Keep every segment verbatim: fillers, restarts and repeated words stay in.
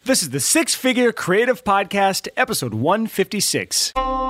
This is the Six Figure Creative Podcast, episode one fifty-six.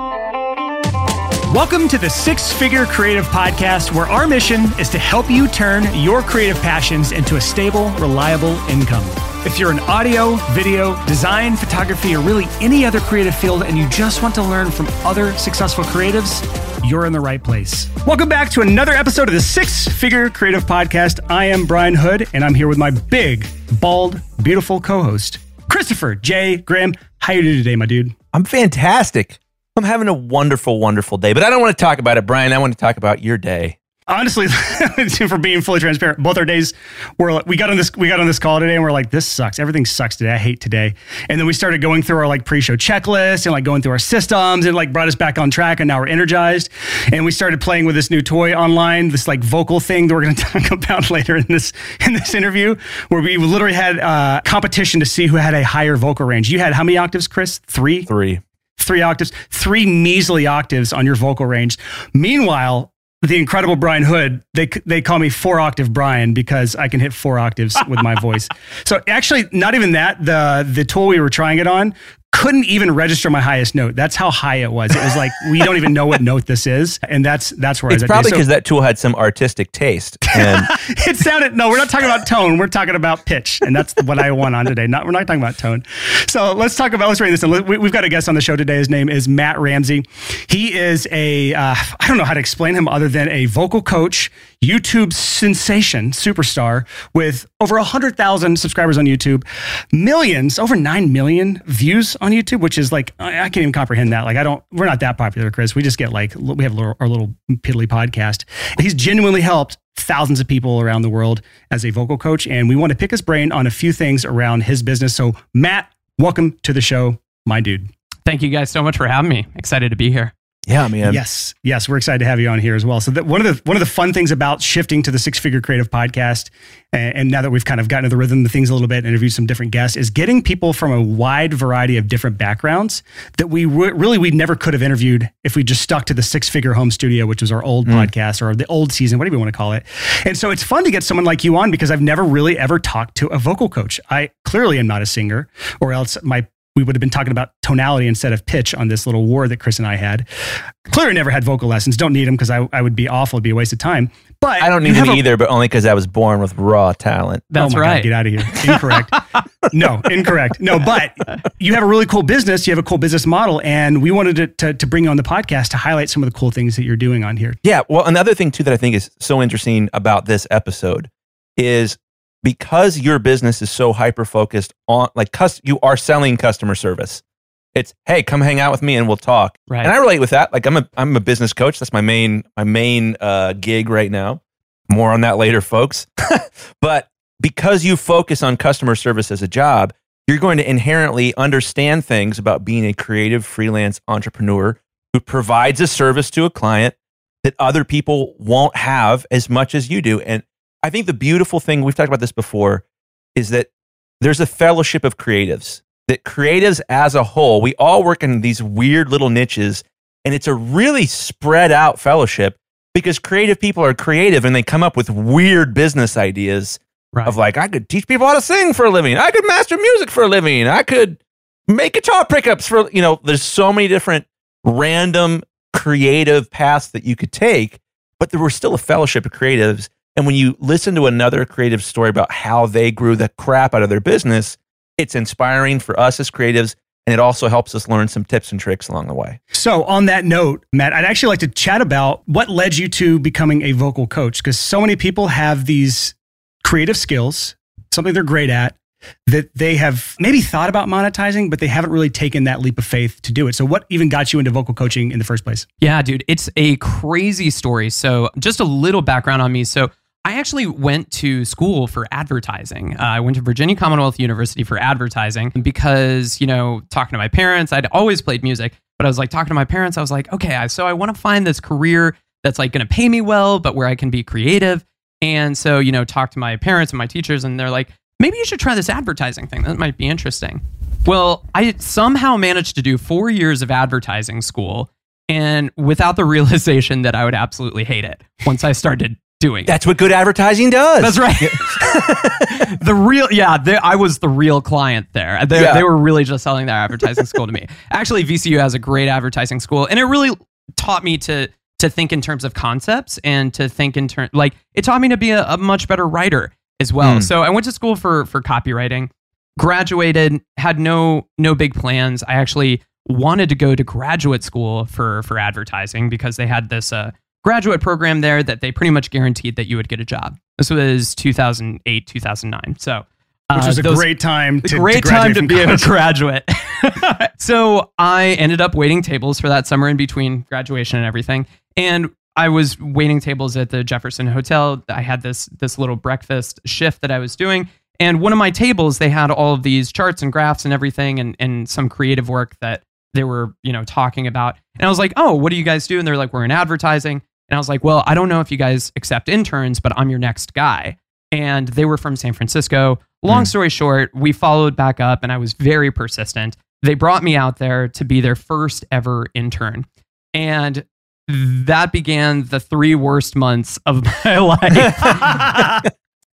Welcome to the Six Figure Creative Podcast, where our mission is to help you turn your creative passions into a stable, reliable income. If you're in audio, video, design, photography, or really any other creative field, and you just want to learn from other successful creatives, you're in the right place. Welcome back to another episode of the Six Figure Creative Podcast. I am Brian Hood, and I'm here with my big, bald, beautiful co-host, Christopher J. Grimm. How you doing today, my dude? I'm fantastic. I'm having a wonderful, wonderful day, but I don't want to talk about it, Brian. I want to talk about your day. Honestly, for being fully transparent, both our days were we got on this we got on this call today and we're like, this sucks. Everything sucks today. I hate today. And then we started going through our like pre-show checklist and like going through our systems and like brought us back on track, and now we're energized. And we started playing with this new toy online, this like vocal thing that we're going to talk about later in this in this interview, where we literally had a competition to see who had a higher vocal range. You had how many octaves, Chris? Three? Three. Three octaves, three measly octaves on your vocal range. Meanwhile, the incredible Brian Hood, they they call me four octave Brian because I can hit four octaves with my voice. So actually, not even that. The the tool we were trying it on couldn't even register my highest note. That's how high it was. It was like, we don't even know what note this is. And that's that's where it's I was probably because so, that tool had some artistic taste. And it sounded, no, we're not talking about tone. We're talking about pitch. And that's what I want on today. Not We're not talking about tone. So let's talk about, let's bring this in. We, we've got a guest on the show today. His name is Matt Ramsey. He is a, uh, I don't know how to explain him other than a vocal coach, YouTube sensation, superstar with over one hundred thousand subscribers on YouTube, millions, over nine million views on YouTube, which is like, I, I can't even comprehend that. Like, I don't, we're not that popular, Chris. We just get like, we have little, our little piddly podcast. He's genuinely helped thousands of people around the world as a vocal coach. And we want to pick his brain on a few things around his business. So Matt, welcome to the show, my dude. Thank you guys so much for having me. Excited to be here. yeah, man. Yes. Yes. We're excited to have you on here as well. So that one of the, one of the fun things about shifting to the Six Figure Creative Podcast, and, and now that we've kind of gotten into the rhythm of things a little bit and interviewed some different guests, is getting people from a wide variety of different backgrounds that we re- really, we never could have interviewed if we just stuck to the Six Figure Home Studio, which was our old mm. podcast or the old season, whatever you want to call it. And so it's fun to get someone like you on because I've never really ever talked to a vocal coach. I clearly am not a singer, or else my we would have been talking about tonality instead of pitch on this little war that Chris and I had. Clearly never had vocal lessons. Don't need them because I, I would be awful. It'd be a waste of time. But I don't need them either, but only because I was born with raw talent. That's oh my right. God, get out of here. Incorrect. no, incorrect. No, but you have a really cool business. You have a cool business model. And we wanted to, to, to bring you on the podcast to highlight some of the cool things that you're doing on here. Yeah. Well, another thing too that I think is so interesting about this episode is because your business is so hyper-focused on, like, cus- you are selling customer service. It's, hey, come hang out with me and we'll talk. Right. And I relate with that. Like, I'm a I'm a business coach. That's my main my main uh, gig right now. More on that later, folks. But because you focus on customer service as a job, you're going to inherently understand things about being a creative freelance entrepreneur who provides a service to a client that other people won't have as much as you do. And I think the beautiful thing, we've talked about this before, is that there's a fellowship of creatives. That creatives as a whole, we all work in these weird little niches, and it's a really spread out fellowship because creative people are creative and they come up with weird business ideas right. of like, I could teach people how to sing for a living. I could master music for a living. I could make guitar pickups for, you know, there's so many different random creative paths that you could take, but there were still a fellowship of creatives. And when you listen to another creative story about how they grew the crap out of their business, it's inspiring for us as creatives, and it also helps us learn some tips and tricks along the way. So on that note, Matt, I'd actually like to chat about what led you to becoming a vocal coach, because so many people have these creative skills, something they're great at, that they have maybe thought about monetizing, but they haven't really taken that leap of faith to do it. So what even got you into vocal coaching in the first place? Yeah, dude, it's a crazy story. So just a little background on me. So I actually went to school for advertising. Uh, I went to Virginia Commonwealth University for advertising because, you know, talking to my parents, I'd always played music, but I was like talking to my parents, I was like, okay, so I want to find this career that's like going to pay me well, but where I can be creative. And so, you know, talk to my parents and my teachers, and they're like, maybe you should try this advertising thing. That might be interesting. Well, I somehow managed to do four years of advertising school, and without the realization that I would absolutely hate it once I started doing it. That's what good advertising does. That's right. the real, yeah, they, I was the real client there. They, Yeah. they were really just selling their advertising school to me. Actually, V C U has a great advertising school, and it really taught me to to think in terms of concepts and to think in terms, like, it taught me to be a, a much better writer as well. Mm. So I went to school for for copywriting, graduated, had no no big plans. I actually wanted to go to graduate school for for advertising because they had this uh, graduate program there that they pretty much guaranteed that you would get a job. This was two thousand eight, two thousand nine. So, uh, which was a those, great time to, great to time to from be a college. graduate. So I ended up waiting tables for that summer in between graduation and everything. And I was waiting tables at the Jefferson Hotel. I had this this little breakfast shift that I was doing. And one of my tables, they had all of these charts and graphs and everything and, and some creative work that they were, you know, talking about. And I was like, oh, what do you guys do? And they're like, we're in advertising. And I was like, well, I don't know if you guys accept interns, but I'm your next guy. And they were from San Francisco. Long Mm. story short, we followed back up and I was very persistent. They brought me out there to be their first ever intern. And that began the three worst months of my life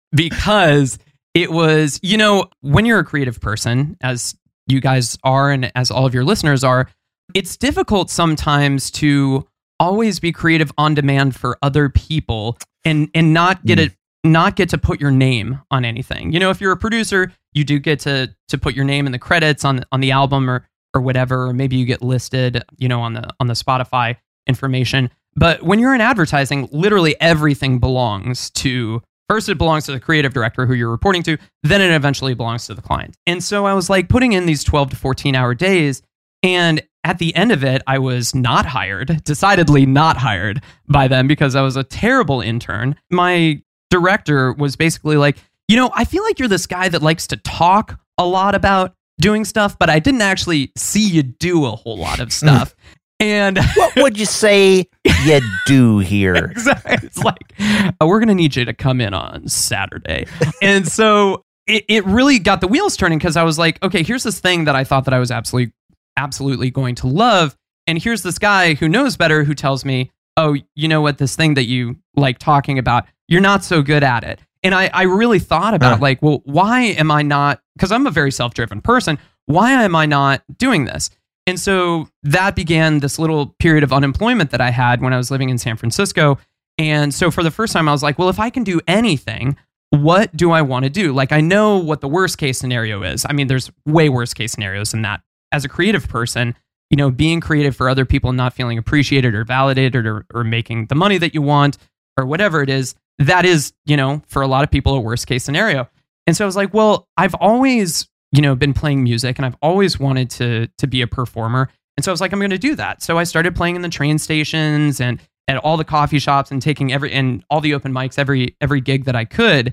because it was, you know, when you're a creative person, as you guys are and as all of your listeners are, it's difficult sometimes to always be creative on demand for other people and and not get Mm. it not get to put your name on anything. You know, if you're a producer, you do get to to put your name in the credits on on the album or or whatever, or maybe you get listed, you know, on the on the Spotify information. But when you're in advertising, literally everything belongs to, first it belongs to the creative director who you're reporting to, then it eventually belongs to the client. And so I was like putting in these twelve to fourteen hour days, and at the end of it, I was not hired, decidedly not hired by them because I was a terrible intern. My director was basically like, you know, I feel like you're this guy that likes to talk a lot about doing stuff, but I didn't actually see you do a whole lot of stuff. And What would you say you do here? exactly, it's like, oh, we're going to need you to come in on Saturday. And so it, it really got the wheels turning because I was like, okay, here's this thing that I thought that I was absolutely, absolutely going to love. And here's this guy who knows better who tells me, oh, you know what, this thing that you like talking about, you're not so good at it. And I, I really thought about Huh. like, well, why am I not, because I'm a very self-driven person, why am I not doing this? And so that began this little period of unemployment that I had when I was living in San Francisco. And so for the first time, I was like, well, if I can do anything, what do I want to do? Like, I know what the worst case scenario is. I mean, there's way worse case scenarios than that. As a creative person, you know, being creative for other people, not feeling appreciated or validated or, or making the money that you want or whatever it is, that is, you know, for a lot of people, a worst case scenario. And so I was like, well, I've always, you know, been playing music and I've always wanted to to be a performer. And so I was like, I'm going to do that. So I started playing in the train stations and at all the coffee shops and taking every and all the open mics, every every gig that I could.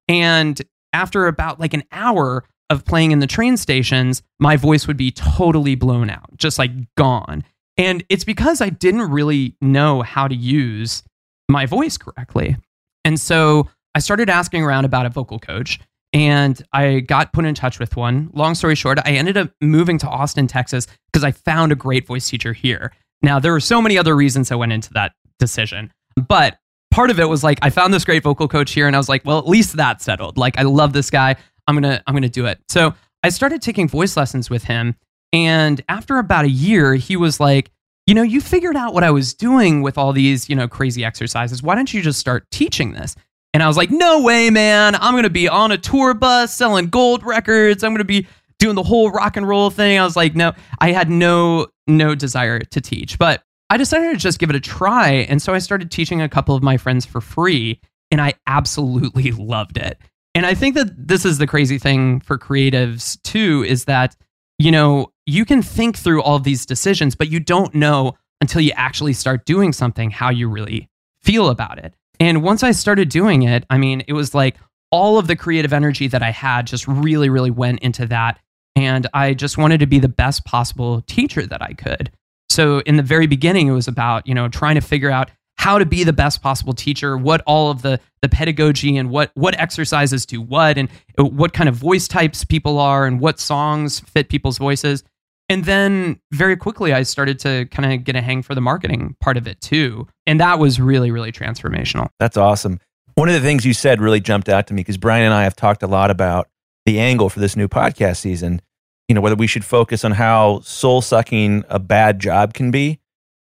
And after about like an hour of playing in the train stations, my voice would be totally blown out, just like gone. And it's because I didn't really know how to use my voice correctly. And so I started asking around about a vocal coach and I got put in touch with one. Long story short, I ended up moving to Austin, Texas because I found a great voice teacher here. Now, there were so many other reasons that went into that decision, but part of it was like, I found this great vocal coach here and I was like, well, at least that's settled. Like, I love this guy. I'm going to, I'm going to do it. So I started taking voice lessons with him. And after about a year, he was like, you know, you figured out what I was doing with all these, you know, crazy exercises. Why don't you just start teaching this? And I was like, no way, man. I'm going to be on a tour bus selling gold records. I'm going to be doing the whole rock and roll thing. I was like, no, I had no, no desire to teach, but I decided to just give it a try. And so I started teaching a couple of my friends for free and I absolutely loved it. And I think that this is the crazy thing for creatives too, is that, you know, you can think through all of these decisions, but you don't know until you actually start doing something how you really feel about it. And once I started doing it, I mean, it was like all of the creative energy that I had just really, really went into that. And I just wanted to be the best possible teacher that I could. So in the very beginning, it was about, you know, trying to figure out how to be the best possible teacher, what all of the the pedagogy and what what exercises do what, and what kind of voice types people are and what songs fit people's voices. And then very quickly, I started to kind of get a hang for the marketing part of it too. And that was really, really transformational. That's awesome. One of the things you said really jumped out to me because Brian and I have talked a lot about the angle for this new podcast season. You know, whether we should focus on how soul-sucking a bad job can be,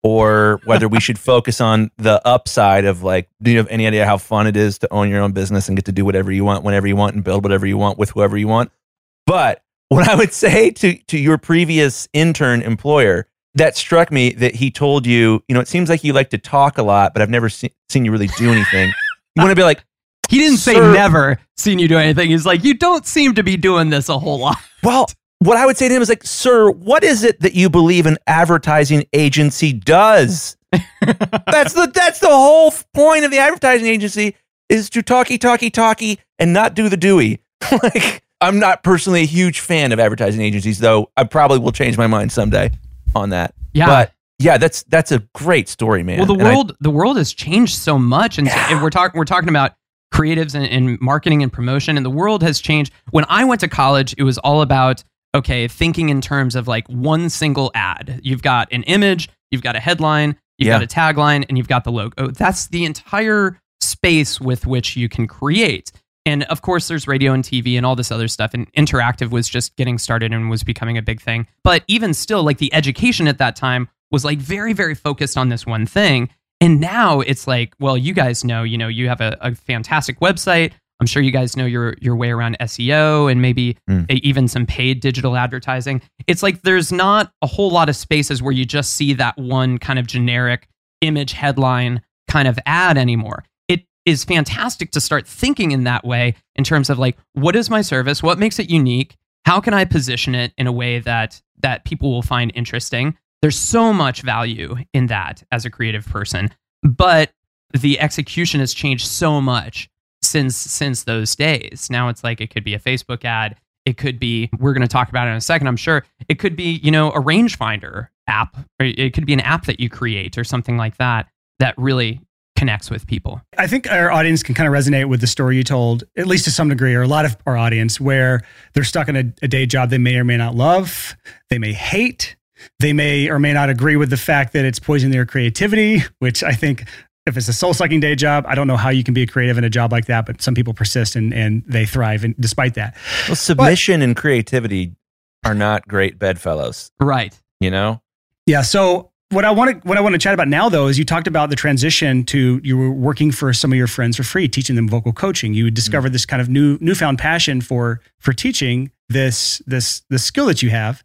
or whether we should focus on the upside of like, do you have any idea how fun it is to own your own business and get to do whatever you want, whenever you want, and build whatever you want with whoever you want? But what I would say to, to your previous intern employer, that struck me that he told you, you know, it seems like you like to talk a lot, but I've never se- seen you really do anything. You want to be like, he didn't say Sir, never seen you do anything. He's like, you don't seem to be doing this a whole lot. Well, what I would say to him is like, sir, what is it that you believe an advertising agency does? that's the that's the whole point of the advertising agency is to talky, talky, talky and not do the doey. Like, I'm not personally a huge fan of advertising agencies, though I probably will change my mind someday on that. Yeah. But yeah, that's that's a great story, man. Well, the And world I, the world has changed so much, and, yeah. so, and we're talking we're talking about creatives and, and marketing and promotion, and the world has changed. When I went to college, it was all about okay, thinking in terms of like one single ad. You've got an image, you've got a headline, you've Yeah. got a tagline, and you've got the logo. That's the entire space with which you can create. And of course, there's radio and T V and all this other stuff. And interactive was just getting started and was becoming a big thing. But even still, like the education at that time was like very, very focused on this one thing. And now it's like, well, you guys know, you know, you have a, a fantastic website. I'm sure you guys know your your way around S E O and maybe Mm. a, even some paid digital advertising. It's like there's not a whole lot of spaces where you just see that one kind of generic image headline kind of ad anymore. It is fantastic to start thinking in that way in terms of like, what is my service? What makes it unique? How can I position it in a way that that people will find interesting? There's so much value in that as a creative person, but the execution has changed so much since since those days. Now it's like it could be a Facebook ad. It could be, we're going to talk about it in a second, I'm sure. It could be, you know, a rangefinder app, or it could be an app that you create or something like that that really connects with people. I think our audience can kind of resonate with the story you told, at least to some degree, or a lot of our audience, where they're stuck in a, a day job they may or may not love, they may hate, they may or may not agree with the fact that it's poisoning their creativity, which I think if it's a soul-sucking day job, I don't know how you can be creative in a job like that, but some people persist and, and they thrive and despite that. Well, submission but, and creativity are not great bedfellows. Right. You know? Yeah. So what I want to what I want to chat about now, though, is you talked about the transition to you were working for some of your friends for free, teaching them vocal coaching. You discovered mm-hmm. this kind of new newfound passion for for teaching this this this skill that you have,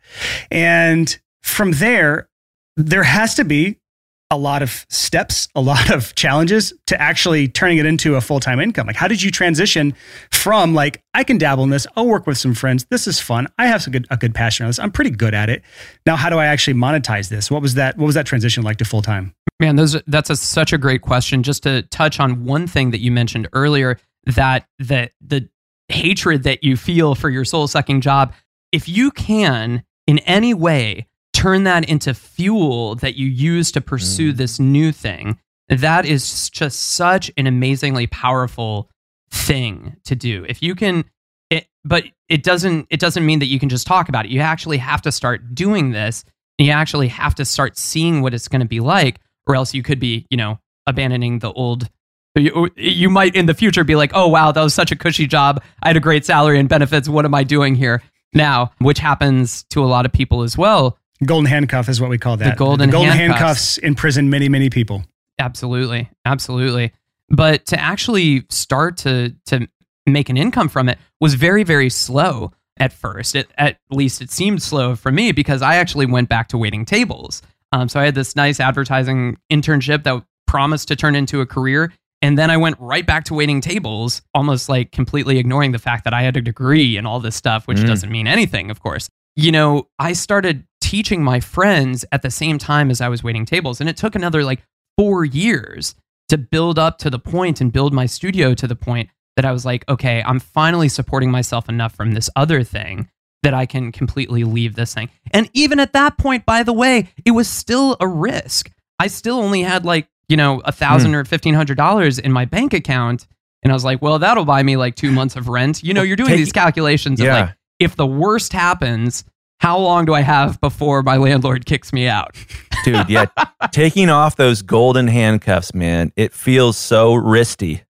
and from there, there has to be a lot of steps, a lot of challenges to actually turning it into a full-time income. Like, how did you transition from like, I can dabble in this, I'll work with some friends, this is fun, I have a good, a good passion on this, I'm pretty good at it. Now, how do I actually monetize this? What was that, what was that transition like to full-time? Man, those that's a, such a great question. Just to touch on one thing that you mentioned earlier, that that the hatred that you feel for your soul-sucking job, if you can in any way turn that into fuel that you use to pursue mm. this new thing, that is just such an amazingly powerful thing to do. If you can, it, but it doesn't, it doesn't mean that you can just talk about it. You actually have to start doing this. And you actually have to start seeing what it's going to be like, or else you could be, you know, abandoning the old. You, you might in the future be like, oh, wow, that was such a cushy job. I had a great salary and benefits. What am I doing here now? Which happens to a lot of people as well. Golden handcuff is what we call that. The golden, the golden handcuffs. handcuffs imprison many, many people. Absolutely. Absolutely. But to actually start to to make an income from it was very, very slow at first. It, at least it seemed slow for me because I actually went back to waiting tables. Um, so I had this nice advertising internship that promised to turn into a career. And then I went right back to waiting tables, almost like completely ignoring the fact that I had a degree and all this stuff, which mm. doesn't mean anything, of course. You know, I started teaching my friends at the same time as I was waiting tables. And it took another like four years to build up to the point and build my studio to the point that I was like, okay, I'm finally supporting myself enough from this other thing that I can completely leave this thing. And even at that point, by the way, it was still a risk. I still only had like, you know, a thousand mm. or fifteen hundred dollars in my bank account. And I was like, well, that'll buy me like two months of rent. You know, you're doing Take, these calculations yeah. of like, if the worst happens, how long do I have before my landlord kicks me out? Dude, yeah. Taking off those golden handcuffs, man, it feels so risky.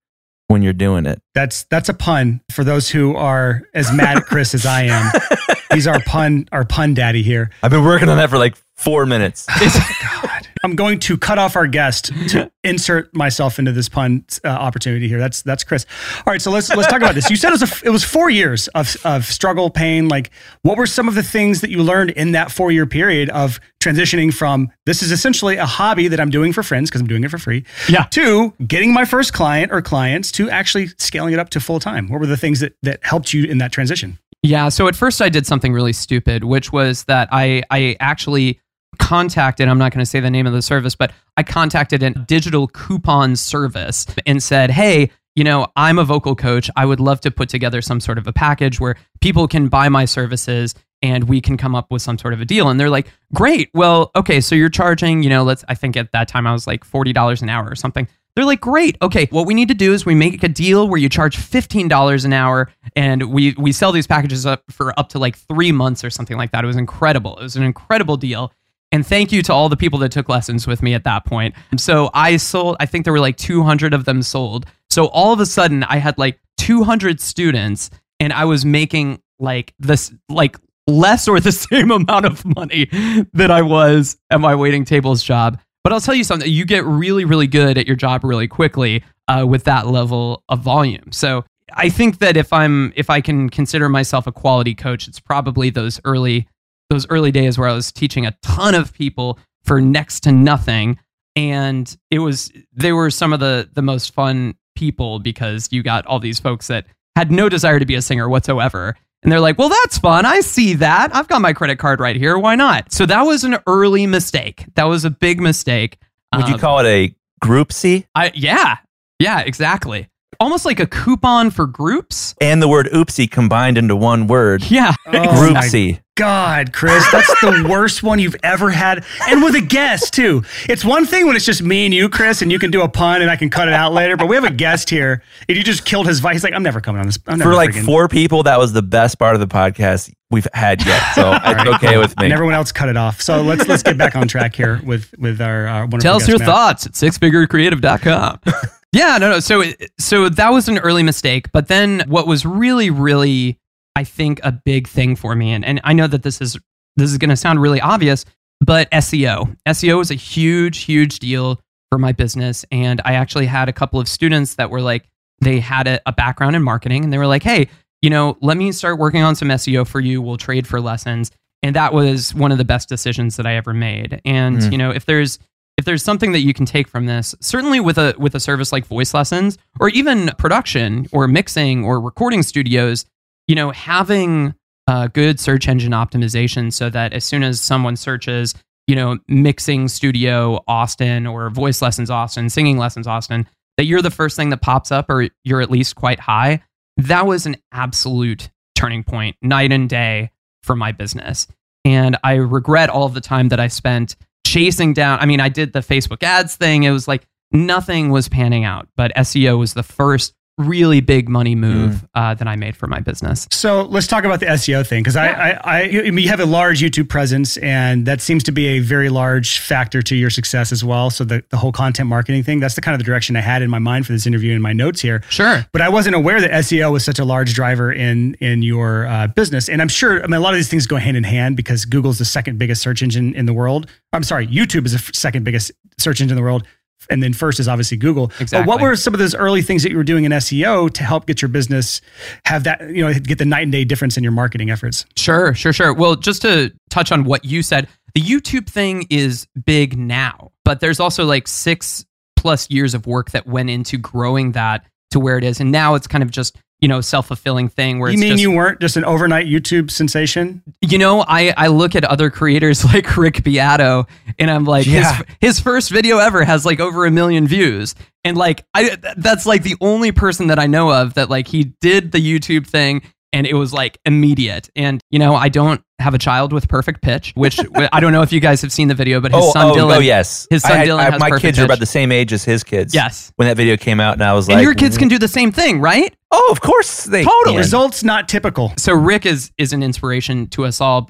when you're doing it. That's that's a pun for those who are as mad at Chris as I am. He's our pun our pun daddy here. I've been working on that for like four minutes. God. I'm going to cut off our guest to insert myself into this pun uh, opportunity here. That's that's Chris. All right, so let's let's talk about this. You said it was a, it was four years of of struggle, pain. Like, what were some of the things that you learned in that four year period of transitioning from this is essentially a hobby that I'm doing for friends because I'm doing it for free, yeah, to getting my first client or clients to actually scaling it up to full time? What were the things that that helped you in that transition? Yeah, so at first I did something really stupid, which was that I I actually contacted, I'm not going to say the name of the service, but I contacted a digital coupon service and said, hey, you know, I'm a vocal coach. I would love to put together some sort of a package where people can buy my services and we can come up with some sort of a deal. And they're like, great. Well, okay, so you're charging, you know, let's, I think at that time I was like forty dollars an hour or something. They're like, great. Okay, what we need to do is we make a deal where you charge fifteen dollars an hour and we we sell these packages up for up to like three months or something like that. It was incredible. It was an incredible deal. And thank you to all the people that took lessons with me at that point. So I sold, I think there were like two hundred of them sold. So all of a sudden I had like two hundred students and I was making like this, like less or the same amount of money that I was at my waiting tables job. But I'll tell you something, you get really, really good at your job really quickly uh, with that level of volume. So I think that if I'm, if I can consider myself a quality coach, it's probably those early those early days where I was teaching a ton of people for next to nothing. And it was, they were some of the, the most fun people because you got all these folks that had no desire to be a singer whatsoever. And they're like, well, that's fun. I see that. I've got my credit card right here. Why not? So that was an early mistake. That was a big mistake. Would um, you call it a groupsie? I, yeah, yeah, exactly. Almost like a coupon for groups. And the word oopsie combined into one word. Yeah. Oh, groupsie. God, Chris, that's the worst one you've ever had. And with a guest, too. It's one thing when it's just me and you, Chris, and you can do a pun and I can cut it out later. But we have a guest here, and you just killed his vice. He's like, I'm never coming on this. I'm never For like freaking- four people, that was the best part of the podcast we've had yet. So it's right, okay cool. with me. And everyone else cut it off. So let's let's get back on track here with, with our, our wonderful Tell us guest, your Matt. thoughts at six figure creative dot com. Yeah, no, no. So, so that was an early mistake. But then what was really, really, I think, a big thing for me, and, and I know that this is this is going to sound really obvious, but S E O. S E O is a huge, huge deal for my business. And I actually had a couple of students that were like, they had a, a background in marketing, and they were like, hey, you know, let me start working on some S E O for you. We'll trade for lessons. And that was one of the best decisions that I ever made. And, mm. you know, if there's If there's something that you can take from this, certainly with a with a service like Voice Lessons or even production or mixing or recording studios, you know, having uh, good search engine optimization so that as soon as someone searches, you know, mixing studio Austin or Voice Lessons Austin, singing lessons Austin, that you're the first thing that pops up or you're at least quite high. That was an absolute turning point, night and day for my business. And I regret all of the time that I spent chasing down. I mean, I did the Facebook ads thing. It was like nothing was panning out, but S E O was the first really big money move mm. uh, that I made for my business. So let's talk about the S E O thing, because yeah. I, I, I, I mean, you have a large YouTube presence, and that seems to be a very large factor to your success as well. So the, the whole content marketing thing, that's the kind of the direction I had in my mind for this interview in my notes here. Sure. But I wasn't aware that S E O was such a large driver in, in your uh, business. And I'm sure, I mean, a lot of these things go hand in hand because Google's the second biggest search engine in the world. I'm sorry, YouTube is the second biggest search engine in the world. And then first is obviously Google. Exactly. But what were some of those early things that you were doing in S E O to help get your business have that, you know, get the night and day difference in your marketing efforts? Sure, sure, sure. Well, just to touch on what you said, the YouTube thing is big now, but there's also like six plus years of work that went into growing that to where it is. And now it's kind of just, you know, self-fulfilling thing where you it's mean just, you weren't just an overnight YouTube sensation? You know, I, I look at other creators like Rick Beato and I'm like, yeah. his, his first video ever has like over a million views. And like, I, that's like the only person that I know of that like he did the YouTube thing and it was like immediate. And, you know, I don't have a child with perfect pitch, which I don't know if you guys have seen the video, but his oh, son oh, Dylan. Oh, yes. His son I, Dylan I, has my perfect kids pitch. are about the same age as his kids. Yes. When that video came out, and I was and like, your kids can do the same thing, right? Oh, of course they Totally. can. Results not typical. So Rick is is an inspiration to us all, but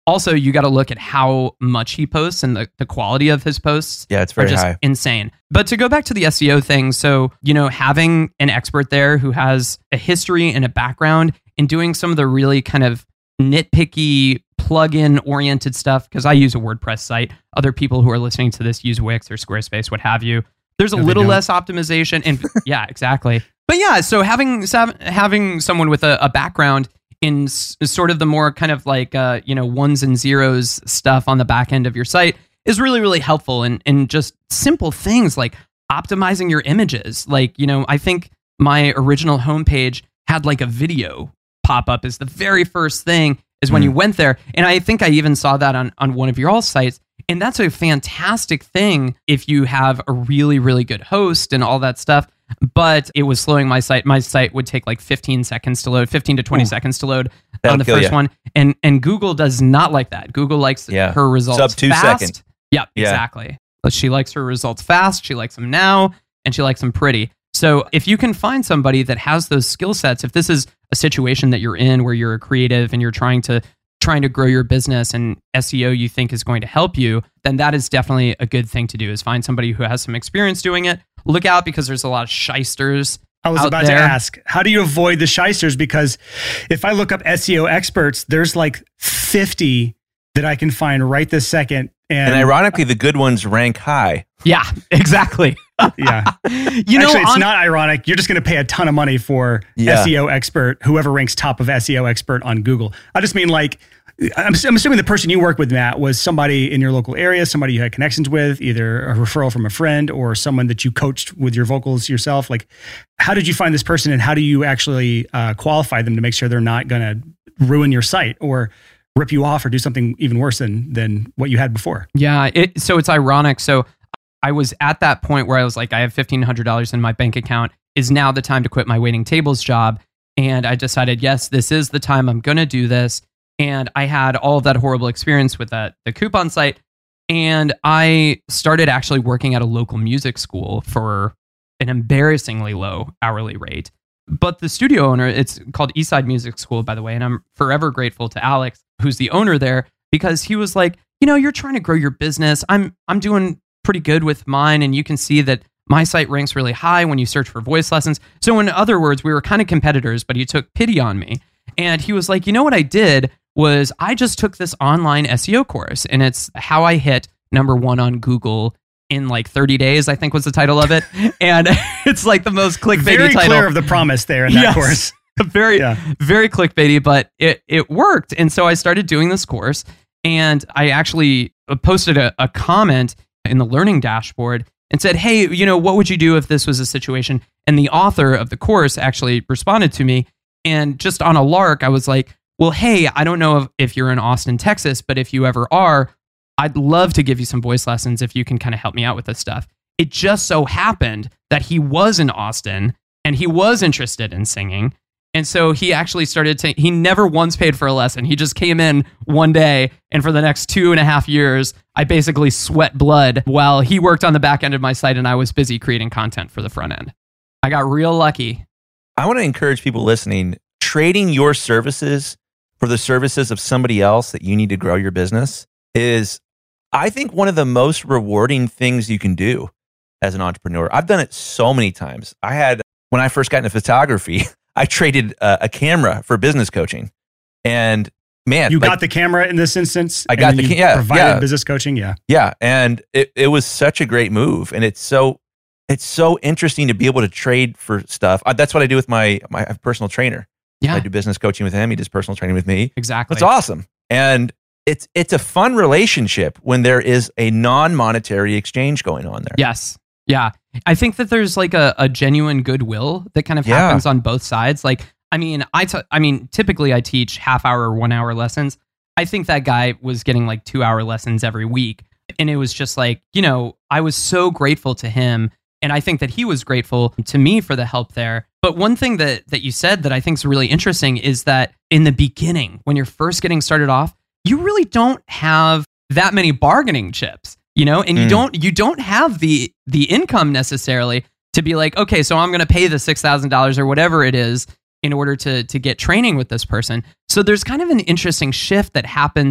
Also, you got to look at how much he posts and the, the quality of his posts. Yeah, it's very are just high. insane. But to go back to the S E O thing, so, you know, having an expert there who has a history and a background in doing some of the really kind of nitpicky plugin oriented stuff, because I use a WordPress site. Other people who are listening to this use Wix or Squarespace, what have you. There's a No, they little don't. less optimization. And yeah, exactly. But yeah, so having having someone with a, a background in s- sort of the more kind of like, uh, you know, ones and zeros stuff on the back end of your site is really, really helpful. And in, in just simple things like optimizing your images. Like, you know, I think my original homepage had like a video pop up as the very first thing is when Mm. you went there. And I think I even saw that on, on one of your all sites. And that's a fantastic thing if you have a really, really good host and all that stuff. But it was slowing my site. My site would take like fifteen seconds to load, fifteen to twenty Ooh. seconds to load That'll on the kill first ya. one. And and Google does not like that. Google likes Yeah. her results Sub two fast. second. Yep, Yeah. exactly. But she likes her results fast. She likes them now, and she likes them pretty. So if you can find somebody that has those skill sets, if this is a situation that you're in where you're a creative and you're trying to trying to grow your business and S E O you think is going to help you, then that is definitely a good thing to do, is find somebody who has some experience doing it. Look out, because there's a lot of shysters I was out about there. to ask, how do you avoid the shysters? Because if I look up S E O experts, there's like fifty that I can find right this second. And, And ironically, the good ones rank high. Yeah, exactly. yeah, You know, actually, it's on- not ironic. You're just going to pay a ton of money for Yeah. S E O expert, whoever ranks top of S E O expert on Google. I just mean like, I'm, I'm assuming the person you work with, Matt, was somebody in your local area, somebody you had connections with, either a referral from a friend or someone that you coached with your vocals yourself. Like, how did you find this person, and how do you actually uh, qualify them to make sure they're not going to ruin your site or rip you off or do something even worse than than what you had before? Yeah, it, so it's ironic. So I was at that point where I was like, I have fifteen hundred dollars in my bank account. Is now the time to quit my waiting tables job? And I decided, yes, this is the time I'm going to do this. And I had all of that horrible experience with that the coupon site. And I started actually working at a local music school for an embarrassingly low hourly rate. But the studio owner, it's called Eastside Music School, by the way, and I'm forever grateful to Alex, who's the owner there, because he was like, you know, you're trying to grow your business. I'm I'm doing pretty good with mine, and you can see that my site ranks really high when you search for voice lessons. So in other words, we were kind of competitors, but he took pity on me. And he was like, you know what I did was I just took this online S E O course, and it's how I hit number one on Google in like thirty days, I think was the title of it. And it's like the most clickbaity Very title. clear of the promise there in that Yes. course. very, Yeah. very clickbaity, but it, it worked. And so I started doing this course, and I actually posted a, a comment in the learning dashboard and said, hey, you know, what would you do if this was a situation? And the author of the course actually responded to me. And just on a lark, I was like, well, hey, I don't know if, if you're in Austin, Texas, but if you ever are, I'd love to give you some voice lessons if you can kind of help me out with this stuff. It just so happened that he was in Austin and he was interested in singing. And so he actually started to, he never once paid for a lesson. He just came in one day, and for the next two and a half years, I basically sweat blood while he worked on the back end of my site and I was busy creating content for the front end. I got real lucky. I want to encourage people listening, trading your services for the services of somebody else that you need to grow your business is, I think, one of the most rewarding things you can do as an entrepreneur. I've done it so many times. I had, when I first got into photography, I traded a, a camera for business coaching. And man, You like, got the camera in this instance. I got and the you ca- yeah, provided yeah. business coaching. Yeah. yeah. And it, it was such a great move. And it's so, it's so interesting to be able to trade for stuff. I, that's what I do with my, my personal trainer. Yeah, I do business coaching with him. He does personal training with me. exactly. That's awesome. And it's it's a fun relationship when there is a non-monetary exchange going on there. Yes. Yeah. I think that there's like a, a genuine goodwill that kind of Yeah. happens on both sides. Like, I mean, I t- I mean, typically I teach half hour, one hour lessons. I think that guy was getting like two hour lessons every week. And it was just like, you know, I was so grateful to him. And I think that he was grateful to me for the help there. But one thing that, that you said that I think is really interesting is that in the beginning, when you're first getting started off, you really don't have that many bargaining chips, you know, and you Mm. don't you don't have the the income necessarily to be like, okay, so I'm going to pay the six thousand dollars or whatever it is in order to to get training with this person. So there's kind of an interesting shift that happens,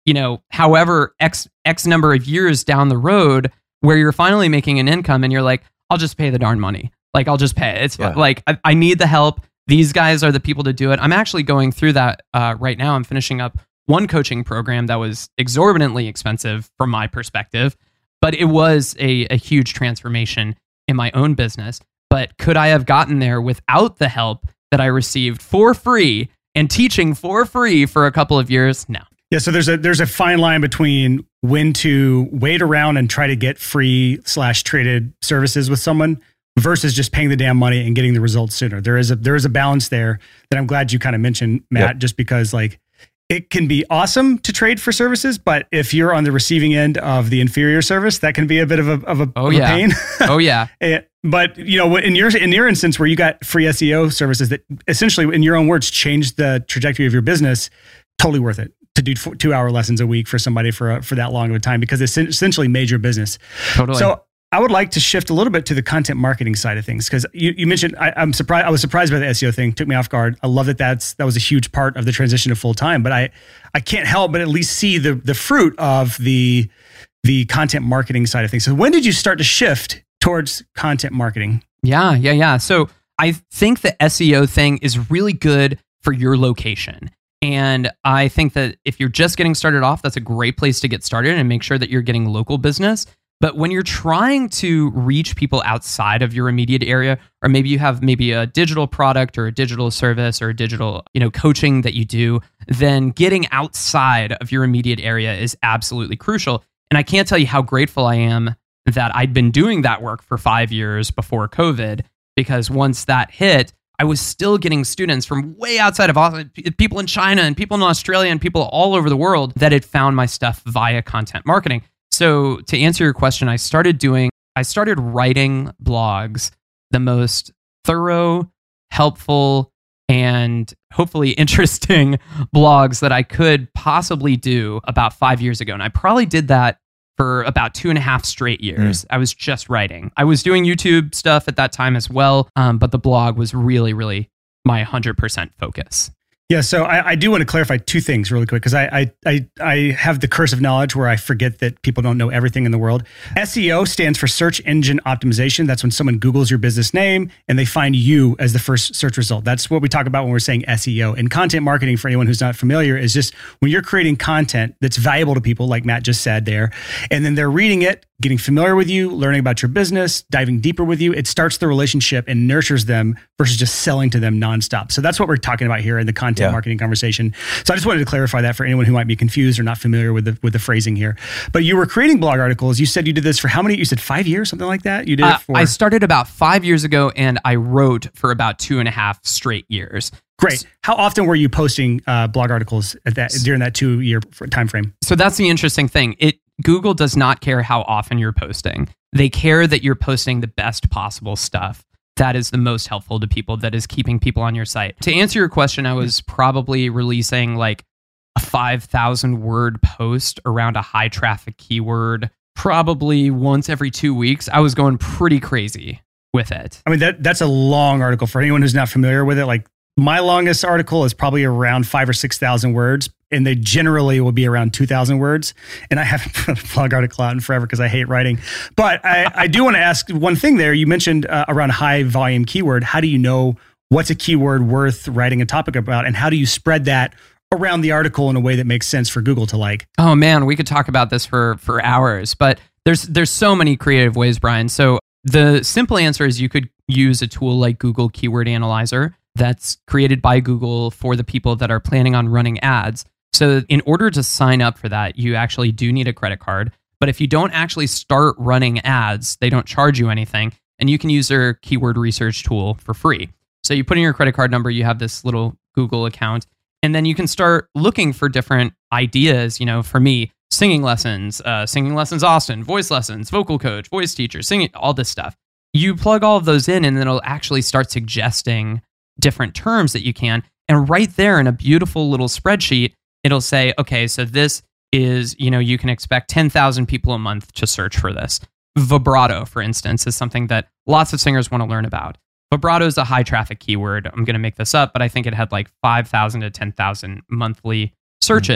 you know, however, X, X number of years down the road where you're finally making an income and you're like, I'll just pay the darn money. Like, I'll just pay it. It's Yeah. like, I, I need the help. These guys are the people to do it. I'm actually going through that uh, right now. I'm finishing up one coaching program that was exorbitantly expensive from my perspective, but it was a, a huge transformation in my own business. But could I have gotten there without the help that I received for free and teaching for free for a couple of years? No. Yeah, so there's a there's a fine line between when to wait around and try to get free slash traded services with someone versus just paying the damn money and getting the results sooner. There is a there is a balance there that I'm glad you kind of mentioned, Matt, Yep. just because like it can be awesome to trade for services, but if you're on the receiving end of the inferior service, that can be a bit of a of a, Oh, of a yeah. pain. Oh, yeah. Eh, But you know, in your in your instance where you got free S E O services that essentially, in your own words, changed the trajectory of your business, totally worth it to do four, two hour lessons a week for somebody for a, for that long of a time because it's essentially made your business. Totally. So I would like to shift a little bit to the content marketing side of things because you, you mentioned I, I'm surprised. I was surprised by the S E O thing. Took me off guard. I love that. That's that was a huge part of the transition to full time. But I I can't help but at least see the the fruit of the the content marketing side of things. So when did you start to shift towards content marketing? Yeah, yeah, yeah. So I think the S E O thing is really good for your location. And I think that if you're just getting started off, that's a great place to get started and make sure that you're getting local business. But when you're trying to reach people outside of your immediate area, or maybe you have maybe a digital product or a digital service or a digital, you know, coaching that you do, then getting outside of your immediate area is absolutely crucial. And I can't tell you how grateful I am that I'd been doing that work for five years before COVID, because once that hit, I was still getting students from way outside of Austin, people in China and people in Australia and people all over the world that had found my stuff via content marketing. So to answer your question, I started doing, I started writing blogs, the most thorough, helpful, and hopefully interesting blogs that I could possibly do about five years ago. And I probably did that for about two and a half straight years. Mm. I was just writing. I was doing YouTube stuff at that time as well, um, but the blog was really, really my one hundred percent focus. Yeah, so I, I do want to clarify two things really quick because I, I I I have the curse of knowledge where I forget that people don't know everything in the world. S E O stands for search engine optimization. That's when someone Googles your business name and they find you as the first search result. That's what we talk about when we're saying S E O. And content marketing, for anyone who's not familiar, is just when you're creating content that's valuable to people, like Matt just said there, and then they're reading it, getting familiar with you, learning about your business, diving deeper with you. It starts the relationship and nurtures them versus just selling to them nonstop. So that's what we're talking about here in the content yeah. marketing conversation. So I just wanted to clarify that for anyone who might be confused or not familiar with the with the phrasing here. But you were creating blog articles. You said you did this for how many? You said five years, something like that? You did uh, it for... I started about five years ago and I wrote for about two and a half straight years. Great. How often were you posting uh, blog articles at that during that two year time frame? So that's the interesting thing. It Google does not care how often you're posting. They care that you're posting the best possible stuff that is the most helpful to people, that is keeping people on your site. To answer your question, I was probably releasing like a five thousand word post around a high traffic keyword, probably once every two weeks. I was going pretty crazy with it. I mean, that that's a long article for anyone who's not familiar with it. Like my longest article is probably around five or six thousand words, and they generally will be around two thousand words. And I haven't put a blog article out in forever because I hate writing. But I, I do want to ask one thing there. You mentioned uh, around high volume keyword. How do you know what's a keyword worth writing a topic about, and how do you spread that around the article in a way that makes sense for Google to like? Oh man, we could talk about this for for hours. But there's there's so many creative ways, Brian. So the simple answer is you could use a tool like Google Keyword Analyzer that's created by Google for the people that are planning on running ads. So in order to sign up for that, you actually do need a credit card. But if you don't actually start running ads, they don't charge you anything. And you can use their keyword research tool for free. So you put in your credit card number, you have this little Google account, and then you can start looking for different ideas. You know, for me, singing lessons, uh, singing lessons Austin, voice lessons, vocal coach, voice teacher, singing, all this stuff. You plug all of those in and then it'll actually start suggesting different terms that you can. And right there in a beautiful little spreadsheet, it'll say, okay, so this is, you know, you can expect ten thousand people a month to search for this. Vibrato, for instance, is something that lots of singers want to learn about. Vibrato is a high traffic keyword. I'm going to make this up, but I think it had like five thousand to ten thousand monthly searches. Mm-hmm.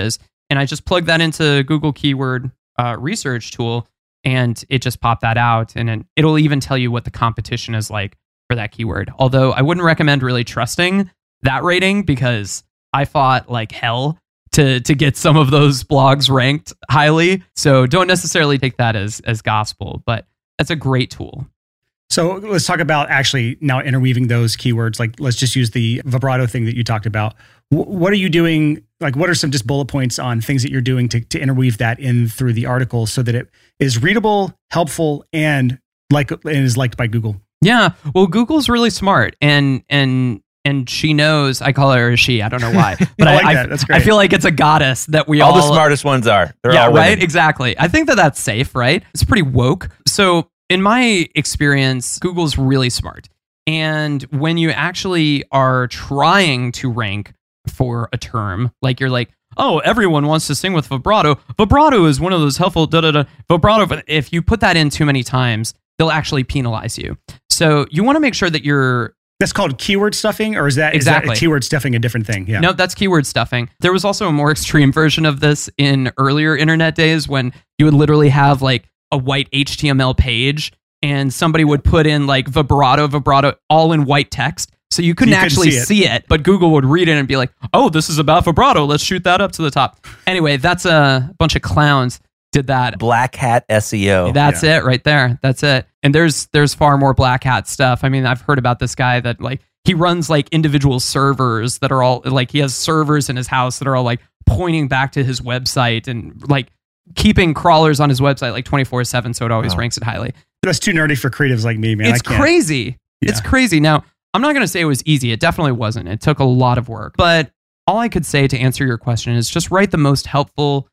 and I just plugged that into Google Keyword uh, Research tool, and it just popped that out, and it, it'll even tell you what the competition is like for that keyword. Although I wouldn't recommend really trusting that rating, because I fought like hell to to get some of those blogs ranked highly. So don't necessarily take that as as gospel, but that's a great tool. So let's talk about actually now interweaving those keywords. Like, let's just use the vibrato thing that you talked about. W- what are you doing? Like, what are some just bullet points on things that you're doing to, to interweave that in through the article so that it is readable, helpful, and like and is liked by Google? Yeah, well, Google's really smart, and and and she knows. I call her a she. I don't know why, but I I, like I, that. That's great. I feel like it's a goddess that we all all. the smartest ones are. They're yeah, all right. women. Exactly. I think that that's safe, right? It's pretty woke. So in my experience, Google's really smart, and when you actually are trying to rank for a term, like you're like, oh, everyone wants to sing with vibrato. Vibrato is one of those helpful da da da vibrato. But if you put that in too many times, they'll actually penalize you. So you want to make sure that you're. That's called keyword stuffing, or is that, Exactly. is that keyword stuffing a different thing? Yeah. No, that's keyword stuffing. There was also a more extreme version of this in earlier internet days when you would literally have like a white H T M L page and somebody would put in like vibrato, vibrato, all in white text. So you couldn't You couldn't actually see it. see it, but Google would read it and be like, oh, this is about vibrato. Let's shoot that up to the top. Anyway, that's a bunch of clowns did that. Black hat S E O. That's it right there. That's it. And there's there's far more black hat stuff. I mean, I've heard about this guy that like he runs like individual servers that are all like he has servers in his house that are all like pointing back to his website and like keeping crawlers on his website like twenty-four seven, so it always Wow. ranks it highly. That's too nerdy for creatives like me, man. It's I can't. crazy. It's Yeah. crazy. Now, I'm not going to say it was easy. It definitely wasn't. It took a lot of work. But all I could say to answer your question is just write the most helpful,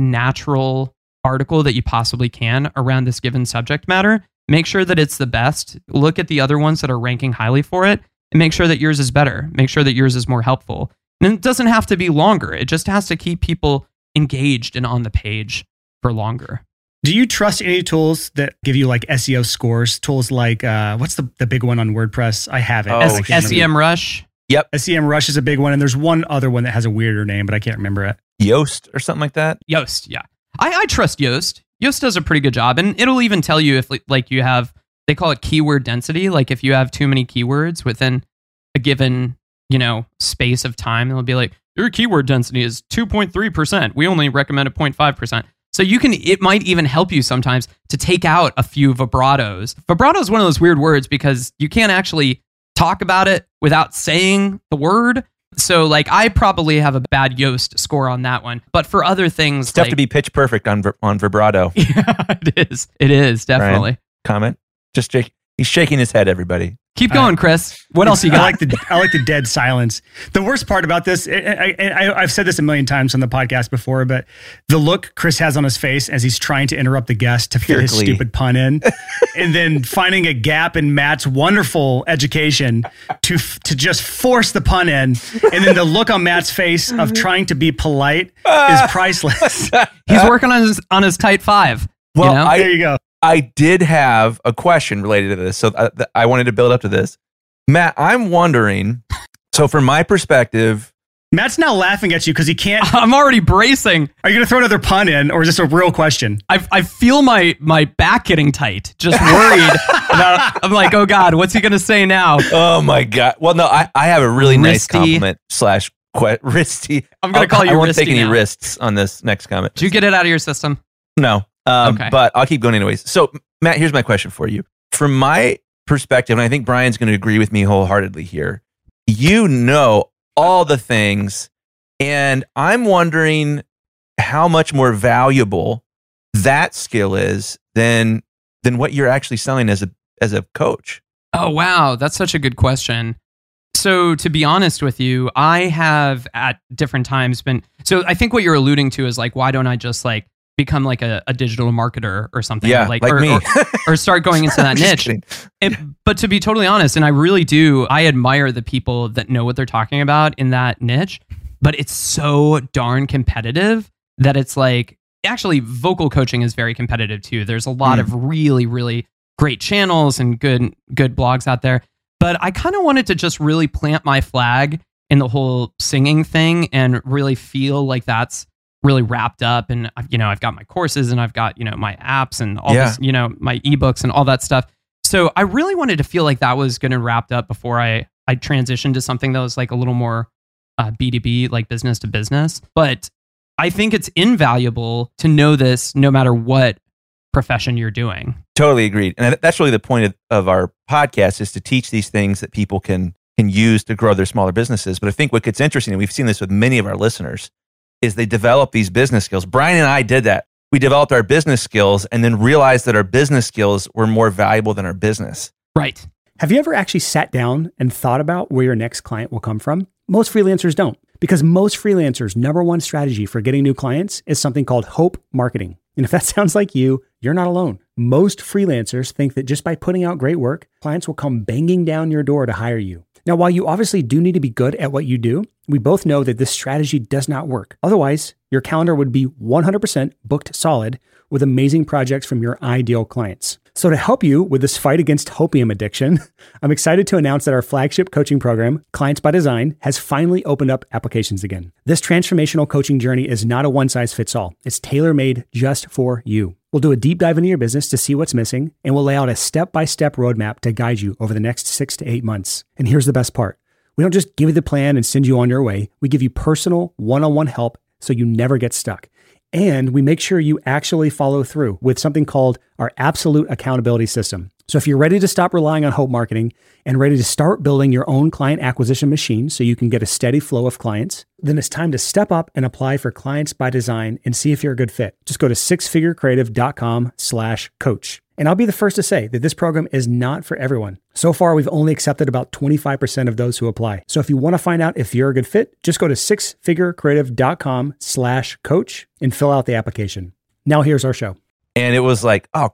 natural article that you possibly can around this given subject matter. Make sure that it's the best. Look at the other ones that are ranking highly for it and make sure that yours is better. Make sure that yours is more helpful. And it doesn't have to be longer. It just has to keep people engaged and on the page for longer. Do you trust any tools that give you like S E O scores? Tools like, uh, what's the, the big one on WordPress? I have it. Oh, I S- can't remember. SEMrush. Yep. SEMrush is a big one. And there's one other one that has a weirder name, but I can't remember it. Yoast or something like that. Yoast, yeah. I, I trust Yoast. Yoast does a pretty good job, and it'll even tell you if like you have, they call it keyword density. Like if you have too many keywords within a given, you know, space of time, it'll be like, your keyword density is two point three percent. We only recommend a zero point five percent. So you can, it might even help you sometimes to take out a few vibratos. Vibrato is one of those weird words because you can't actually talk about it without saying the word. So like I probably have a bad Yoast score on that one, but for other things, It's tough like, to be pitch perfect on vi- on vibrato. yeah, it is. It is definitely. Comment. Just shake. He's shaking his head. Everybody. Keep going, Chris. What else you I got? like the I like the dead silence. The worst part about this, I, I, I, I've said this a million times on the podcast before, but the look Chris has on his face as he's trying to interrupt the guest to fit Pure his glee. stupid pun in, and then finding a gap in Matt's wonderful education to f- to just force the pun in, and then the look on Matt's face of trying to be polite is priceless. He's working on his on his tight five. Well, you know? I- There you go. I did have a question related to this, so I, th- I wanted to build up to this. Matt, I'm wondering. So, from my perspective, Matt's now laughing at you because he can't. I'm already bracing. Are you going to throw another pun in, or is this a real question? I I feel my my back getting tight. Just worried. about, I'm like, oh God, what's he gonna say now? oh my god. Well, no, I, I have a really nice Wristy. compliment slash que- wristy. I'm gonna I'll- call you I won't Wristy take any now. wrists on this next comment. Did you get it out of your system? No. Um, Okay. But I'll keep going anyways. So, Matt, here's my question for you. From my perspective, and I think Brian's going to agree with me wholeheartedly here, you know all the things, and I'm wondering how much more valuable that skill is than than what you're actually selling as a as a coach. Oh, wow. That's such a good question. So, to be honest with you, I have at different times been. So, I think what you're alluding to is like, why don't I just like become like a, a digital marketer or something? Yeah, like, like or, me. or, or start going into that I'm just niche. kidding. It, but to be totally honest, and I really do, I admire the people that know what they're talking about in that niche, but it's so darn competitive that it's like, actually, vocal coaching is very competitive too. There's a lot Mm. of really, really great channels and good, good blogs out there. But I kind of wanted to just really plant my flag in the whole singing thing and really feel like that's really wrapped up, and you know, I've got my courses and I've got, you know, my apps and all Yeah. this, you know, my ebooks and all that stuff. So I really wanted to feel like that was going to wrapped up before I, I transitioned to something that was like a little more uh, B two B, like business to business. But I think it's invaluable to know this no matter what profession you're doing. Totally agreed. And that's really the point of, of our podcast, is to teach these things that people can can use to grow their smaller businesses. But I think what gets interesting, and we've seen this with many of our listeners, is they develop these business skills. Brian and I did that. We developed our business skills and then realized that our business skills were more valuable than our business. Right. Have you ever actually sat down and thought about where your next client will come from? Most freelancers don't, because most freelancers' number one strategy for getting new clients is something called hope marketing. And if that sounds like you, you're not alone. Most freelancers think that just by putting out great work, clients will come banging down your door to hire you. Now, while you obviously do need to be good at what you do, we both know that this strategy does not work. Otherwise, your calendar would be one hundred percent booked solid with amazing projects from your ideal clients. So to help you with this fight against hopium addiction, I'm excited to announce that our flagship coaching program, Clients by Design, has finally opened up applications again. This transformational coaching journey is not a one-size-fits-all. It's tailor-made just for you. We'll do a deep dive into your business to see what's missing, and we'll lay out a step-by-step roadmap to guide you over the next six to eight months. And here's the best part. We don't just give you the plan and send you on your way. We give you personal one-on-one help so you never get stuck. And we make sure you actually follow through with something called our absolute accountability system. So if you're ready to stop relying on hope marketing and ready to start building your own client acquisition machine so you can get a steady flow of clients, then it's time to step up and apply for Clients by Design and see if you're a good fit. Just go to sixfigurecreative.com slash coach. And I'll be the first to say that this program is not for everyone. So far, we've only accepted about twenty-five percent of those who apply. So if you want to find out if you're a good fit, just go to sixfigurecreative.com slash coach and fill out the application. Now here's our show. And it was like, oh,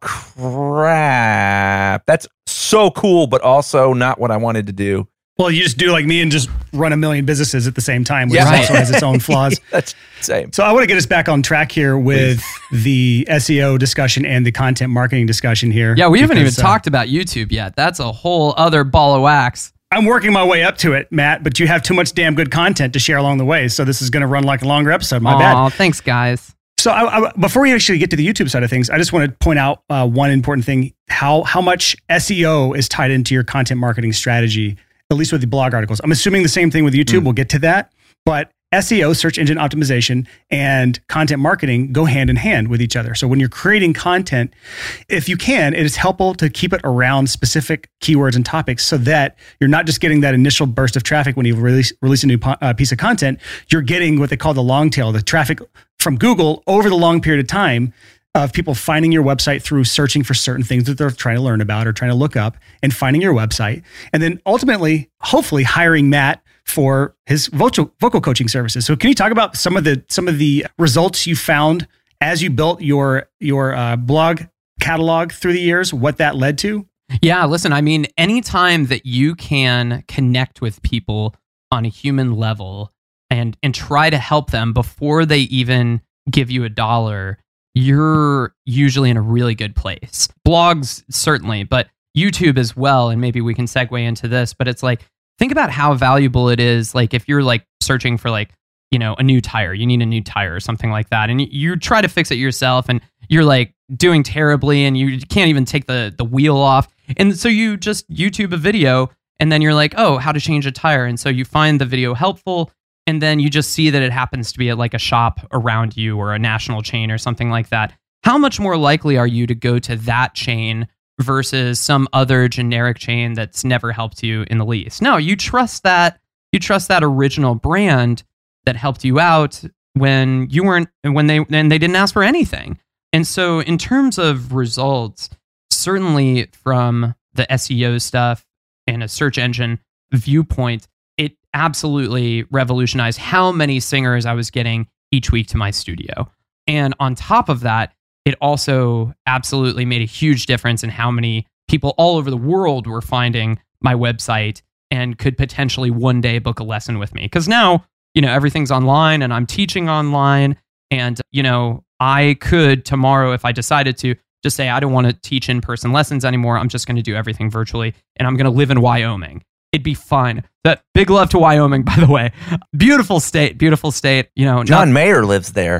crap. That's so cool, but also not what I wanted to do. Well, you just do like me and just run a million businesses at the same time, which Yeah. also has its own flaws. That's the same. So I want to get us back on track here with the S E O discussion and the content marketing discussion here. Yeah, we haven't even because, uh, talked about YouTube yet. That's a whole other ball of wax. I'm working my way up to it, Matt, but you have too much damn good content to share along the way. So this is going to run like a longer episode. My Aw, bad. thanks, guys. So I, I, before we actually get to the YouTube side of things, I just want to point out uh, one important thing, how how much S E O is tied into your content marketing strategy, at least with the blog articles. I'm assuming the same thing with YouTube. Mm. We'll get to that. But S E O, search engine optimization, and content marketing go hand in hand with each other. So when you're creating content, if you can, it is helpful to keep it around specific keywords and topics so that you're not just getting that initial burst of traffic when you release, release a new po- uh, piece of content. You're getting what they call the long tail, the traffic from Google over the long period of time of people finding your website through searching for certain things that they're trying to learn about or trying to look up and finding your website. And then ultimately, hopefully hiring Matt for his vocal, vocal coaching services. So can you talk about some of the some of the results you found as you built your your uh, blog catalog through the years, what that led to? Yeah, listen, I mean, anytime that you can connect with people on a human level and and try to help them before they even give you a dollar, you're usually in a really good place. Blogs, certainly, but YouTube as well. And maybe we can segue into this, but it's like, think about how valuable it is. Like if you're like searching for like, you know, a new tire, you need a new tire or something like that. And you, you try to fix it yourself and you're like doing terribly and you can't even take the, the wheel off. And so you just YouTube a video and then you're like, oh, how to change a tire. And so you find the video helpful. And then you just see that it happens to be at like a shop around you or a national chain or something like that. How much more likely are you to go to that chain versus some other generic chain that's never helped you in the least? No, you trust that you trust that original brand that helped you out when you weren't when they and they didn't ask for anything. And so in terms of results, certainly from the S E O stuff and a search engine viewpoint, it absolutely revolutionized how many singers I was getting each week to my studio. And on top of that, it also absolutely made a huge difference in how many people all over the world were finding my website and could potentially one day book a lesson with me. Because now, you know, everything's online and I'm teaching online. And, you know, I could tomorrow, if I decided to, just say, I don't want to teach in-person lessons anymore. I'm just going to do everything virtually. And I'm going to live in Wyoming. It'd be fine. That big love to Wyoming, by the way. Beautiful state, beautiful state. You know, John not, Mayer lives there.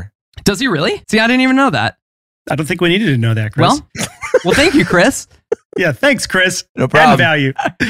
Does he really? See, I didn't even know that. I don't think we needed to know that, Chris. Well, well, thank you, Chris. Yeah, thanks, Chris. No problem. And value.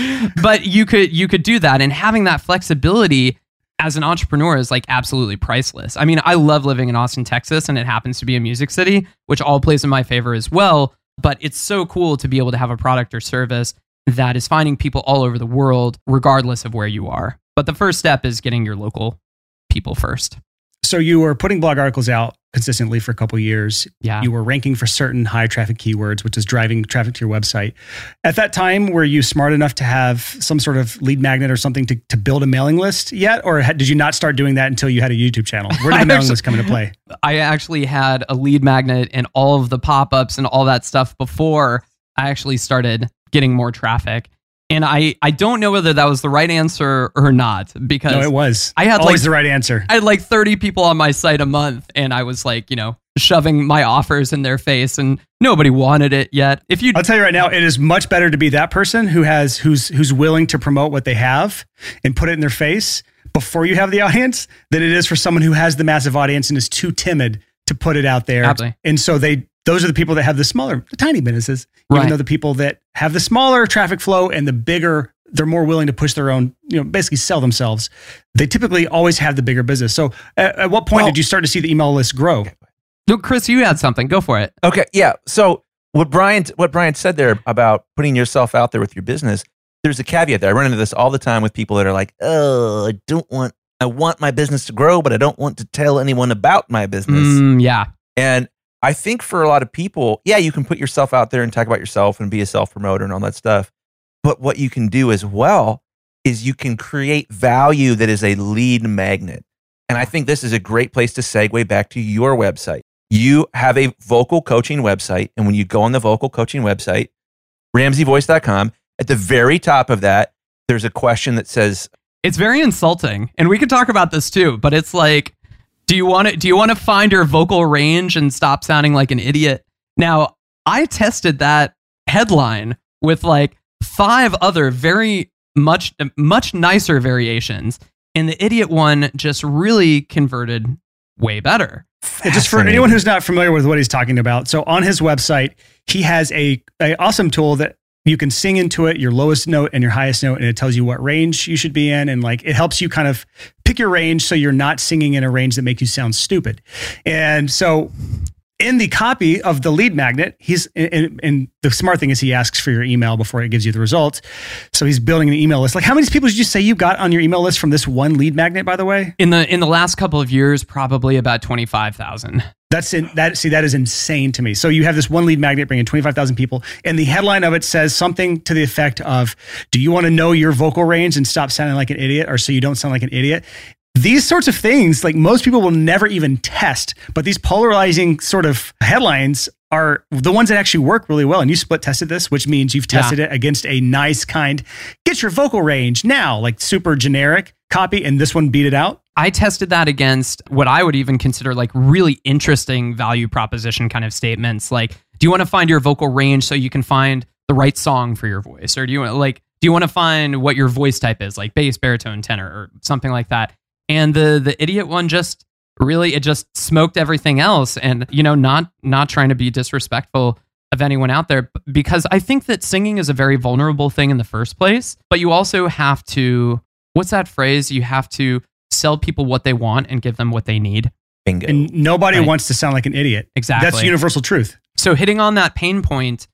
But you could you could do that, and having that flexibility as an entrepreneur is like absolutely priceless. I mean, I love living in Austin, Texas, and it happens to be a music city, which all plays in my favor as well. But it's so cool to be able to have a product or service that is finding people all over the world, regardless of where you are. But the first step is getting your local people first. So you were putting blog articles out consistently for a couple of years. Yeah. You were ranking for certain high traffic keywords, which is driving traffic to your website. At that time, were you smart enough to have some sort of lead magnet or something to, to build a mailing list yet? Or had, did you not start doing that until you had a YouTube channel? Where did the mailing actually, list come into play? I actually had a lead magnet and all of the pop-ups and all that stuff before I actually started getting more traffic. And I, I don't know whether that was the right answer or not, because No, it was. I had Always like, the right answer. I had like thirty people on my site a month, and I was like, you know, shoving my offers in their face, and nobody wanted it yet. If you, I'll tell you right now, it is much better to be that person who has who's who's willing to promote what they have and put it in their face before you have the audience than it is for someone who has the massive audience and is too timid to put it out there. Absolutely. And so they those are the people that have the smaller, the tiny businesses, even Right. though the people that have the smaller traffic flow and the bigger, they're more willing to push their own, you know, basically sell themselves. They typically always have the bigger business. So at, at what point Well- did you start to see the email list grow? no, Chris, you had something. Go for it. Okay, yeah. So what Brian what Brian said there about putting yourself out there with your business, there's a caveat there. I run into this all the time with people that are like, "Oh, I don't want I want my business to grow, but I don't want to tell anyone about my business." Mm, yeah. And I think for a lot of people, yeah, you can put yourself out there and talk about yourself and be a self-promoter and all that stuff. But what you can do as well is you can create value that is a lead magnet. And I think this is a great place to segue back to your website. You have a vocal coaching website. And when you go on the vocal coaching website, ramsey voice dot com, at the very top of that, there's a question that says, It's very insulting, and we could talk about this too. But it's like, do you want to do you want to find your vocal range and stop sounding like an idiot? Now, I tested that headline with like five other very much much nicer variations, and the idiot one just really converted way better. Yeah, just for anyone who's not familiar with what he's talking about. So on his website, he has a, a awesome tool that you can sing into it, your lowest note and your highest note, and it tells you what range you should be in. And like, it helps you kind of pick your range so you're not singing in a range that makes you sound stupid. And so in the copy of the lead magnet, he's, and, and the smart thing is he asks for your email before he gives you the results. So he's building an email list. Like, how many people did you say you got on your email list from this one lead magnet, by the way? In the in the last couple of years, probably about twenty-five thousand. That's in, that. See, that is insane to me. So you have this one lead magnet bringing twenty-five thousand people, and the headline of it says something to the effect of, "Do you want to know your vocal range and stop sounding like an idiot, or so you don't sound like an idiot?" These sorts of things, like most people will never even test, but these polarizing sort of headlines are the ones that actually work really well. And you split tested this, which means you've tested yeah. it against a nice kind, get your vocal range now, like super generic copy, and this one beat it out. I tested that against what I would even consider like really interesting value proposition kind of statements. Like, do you want to find your vocal range so you can find the right song for your voice? Or do you want like, do you want to find what your voice type is, like bass, baritone, tenor, or something like that? And the the idiot one just really, it just smoked everything else. And, you know, not not trying to be disrespectful of anyone out there, because I think that singing is a very vulnerable thing in the first place. But you also have to, what's that phrase? You have to sell people what they want and give them what they need. Bingo. And nobody Right. wants to sound like an idiot. Exactly. That's universal truth. So hitting on that pain point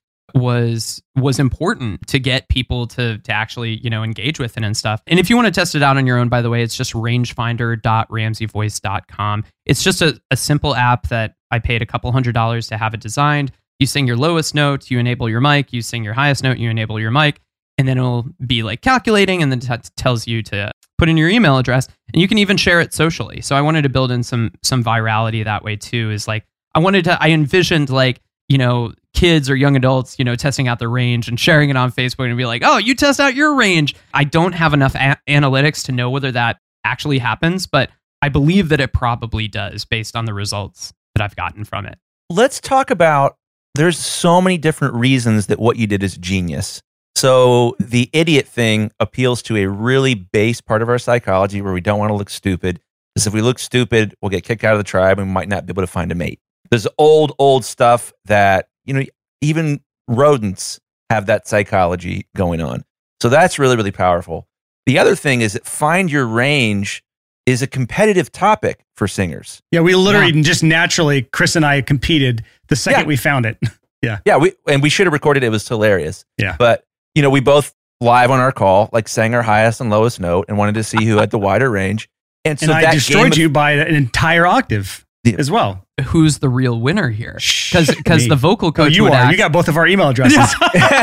was was important to get people to to actually, you know, engage with it and stuff. And if you want to test it out on your own, by the way, it's just rangefinder dot ramsey voice dot com. It's just a, a simple app that I paid a couple hundred dollars to have it designed. You sing your lowest note, you enable your mic. You sing your highest note, you enable your mic. And then it'll be like calculating, and then t- tells you to put in your email address. And you can even share it socially. So I wanted to build in some some virality that way too. Is like, I wanted to, I envisioned like, you know, kids or young adults, you know, testing out their range and sharing it on Facebook and be like, oh, you test out your range. I don't have enough a- analytics to know whether that actually happens, but I believe that it probably does based on the results that I've gotten from it. Let's talk about, there's so many different reasons that what you did is genius. So the idiot thing appeals to a really base part of our psychology where we don't want to look stupid. Because if we look stupid, we'll get kicked out of the tribe and we might not be able to find a mate. There's old, old stuff that, you know, even rodents have that psychology going on. So that's really, really powerful. The other thing is that find your range is a competitive topic for singers. Yeah, we literally Yeah. just naturally, Chris and I competed the second Yeah. we found it. Yeah. Yeah, we and we should have recorded it. It was hilarious. Yeah. But, you know, we both live on our call, like sang our highest and lowest note and wanted to see who had the wider range. And so And I that destroyed game you by an entire octave Yeah. as well. Who's the real winner here? Because because Me. the vocal Oh, coach you would are. act, You got both of our email addresses.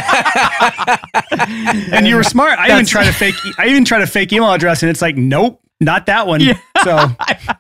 And you were smart. I even That's- tried to fake I even tried a fake email address and it's like, nope, not that one. Yeah. So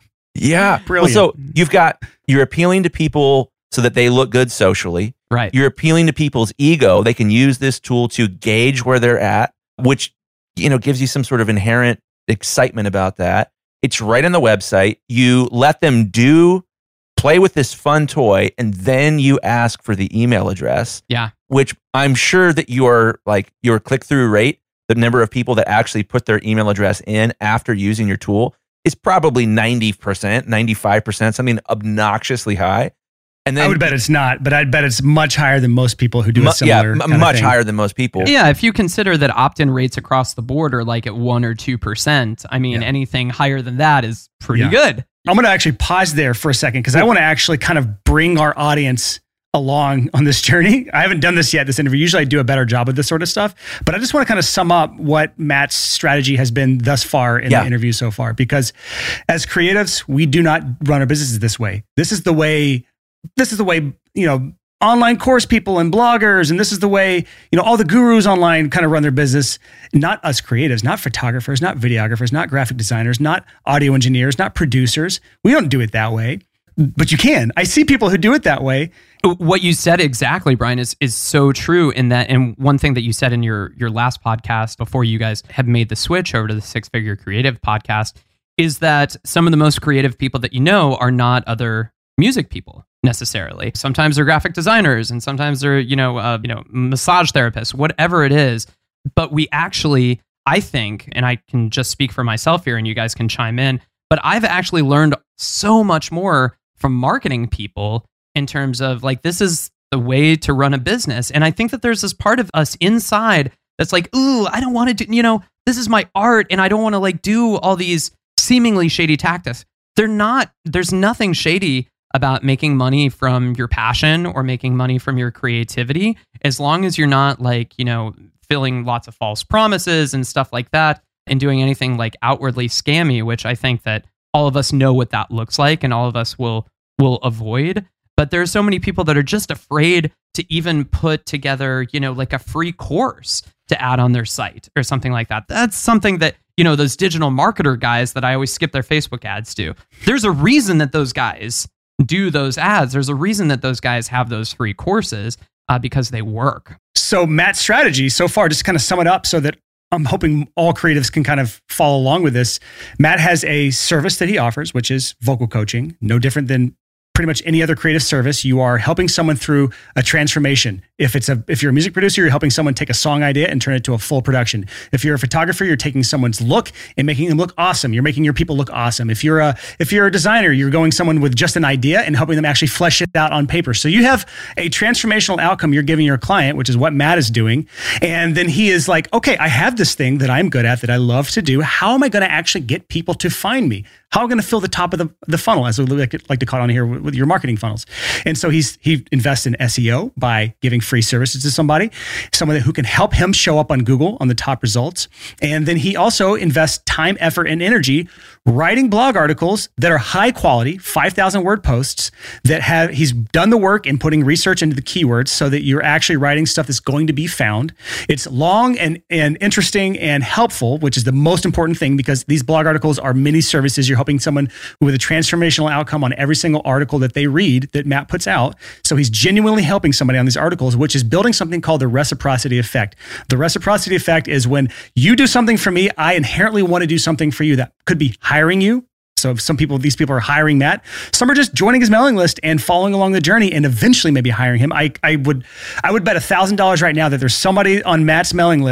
Yeah. Brilliant. Well, so you've got, you're appealing to people so that they look good socially. right. You're appealing to people's ego. They can use this tool to gauge where they're at, which, you know, gives you some sort of inherent excitement about that. It's right on the website. You let them do, play with this fun toy, and then you ask for the email address, Yeah. which I'm sure that your, like, your click-through rate, the number of people that actually put their email address in after using your tool is probably ninety percent, ninety-five percent, something obnoxiously high. And then I would bet it's not, but I'd bet it's much higher than most people who do mu- a similar yeah, kind m- of much thing. higher than most people. Yeah, if you consider that opt-in rates across the board are like at one or two percent, I mean, Yeah. anything higher than that is pretty Yeah. good. I'm going to actually pause there for a second because I want to actually kind of bring our audience along on this journey. I haven't done this yet, this interview. Usually I do a better job with this sort of stuff, but I just want to kind of sum up what Matt's strategy has been thus far in Yeah. the interview so far, because as creatives, we do not run our businesses this way. This is the way, this is the way, you know, online course people and bloggers, and this is the way, you know, all the gurus online kind of run their business. Not us creatives, not photographers, not videographers, not graphic designers, not audio engineers, not producers. We don't do it that way, but you can. I see people who do it that way. What you said exactly, Brian, is is so true in that. And one thing that you said in your your last podcast before you guys have made the switch over to the Six Figure Creative podcast is that some of the most creative people that you know are not other music people necessarily. Sometimes they're graphic designers, and sometimes they're you know uh, you know massage therapists, whatever it is. But we actually, I think, and I can just speak for myself here, and you guys can chime in. But I've actually learned so much more from marketing people in terms of like, this is the way to run a business. And I think that there's this part of us inside that's like, ooh, I don't want to do, you know, this is my art and I don't want to like do all these seemingly shady tactics. They're not, there's nothing shady about making money from your passion or making money from your creativity, as long as you're not like, you know, filling lots of false promises and stuff like that and doing anything like outwardly scammy, which I think that all of us know what that looks like and all of us will will avoid. But there's so many people that are just afraid to even put together, you know, like a free course to add on their site or something like that. That's something that, you know, those digital marketer guys that I always skip their Facebook ads do. There's a reason that those guys do those ads. There's a reason that those guys have those free courses uh, because they work. So Matt's strategy so far, just to kind of sum it up so that I'm hoping all creatives can kind of follow along with this. Matt has a service that he offers, which is vocal coaching, no different than pretty much any other creative service. You are helping someone through a transformation. If it's a, if you're a music producer, you're helping someone take a song idea and turn it to a full production. If you're a photographer, you're taking someone's look and making them look awesome. You're making your people look awesome. If you're a, if you're a designer, you're going someone with just an idea and helping them actually flesh it out on paper. So you have a transformational outcome you're giving your client, which is what Matt is doing. And then he is like, okay, I have this thing that I'm good at, that I love to do. How am I going to actually get people to find me? How am I going to fill the top of the, the funnel, as we like, like to call it on here with, with your marketing funnels? And so he's he invests in S E O by giving free services to somebody, someone who can help him show up on Google on the top results. And then he also invests time, effort, and energy writing blog articles that are high quality, five thousand word posts that have, he's done the work in putting research into the keywords so that you're actually writing stuff that's going to be found. It's long and, and interesting and helpful, which is the most important thing, because these blog articles are mini services. You're helping someone with a transformational outcome on every single article that they read that Matt puts out. So he's genuinely helping somebody on these articles, which is building something called the reciprocity effect. The reciprocity effect is when you do something for me, I inherently want to do something for you. That could be hiring you. So some people, these people are hiring Matt. Some are just joining his mailing list and following along the journey and eventually maybe hiring him. I, I would I would bet a thousand dollars right now that there's somebody on Matt's mailing list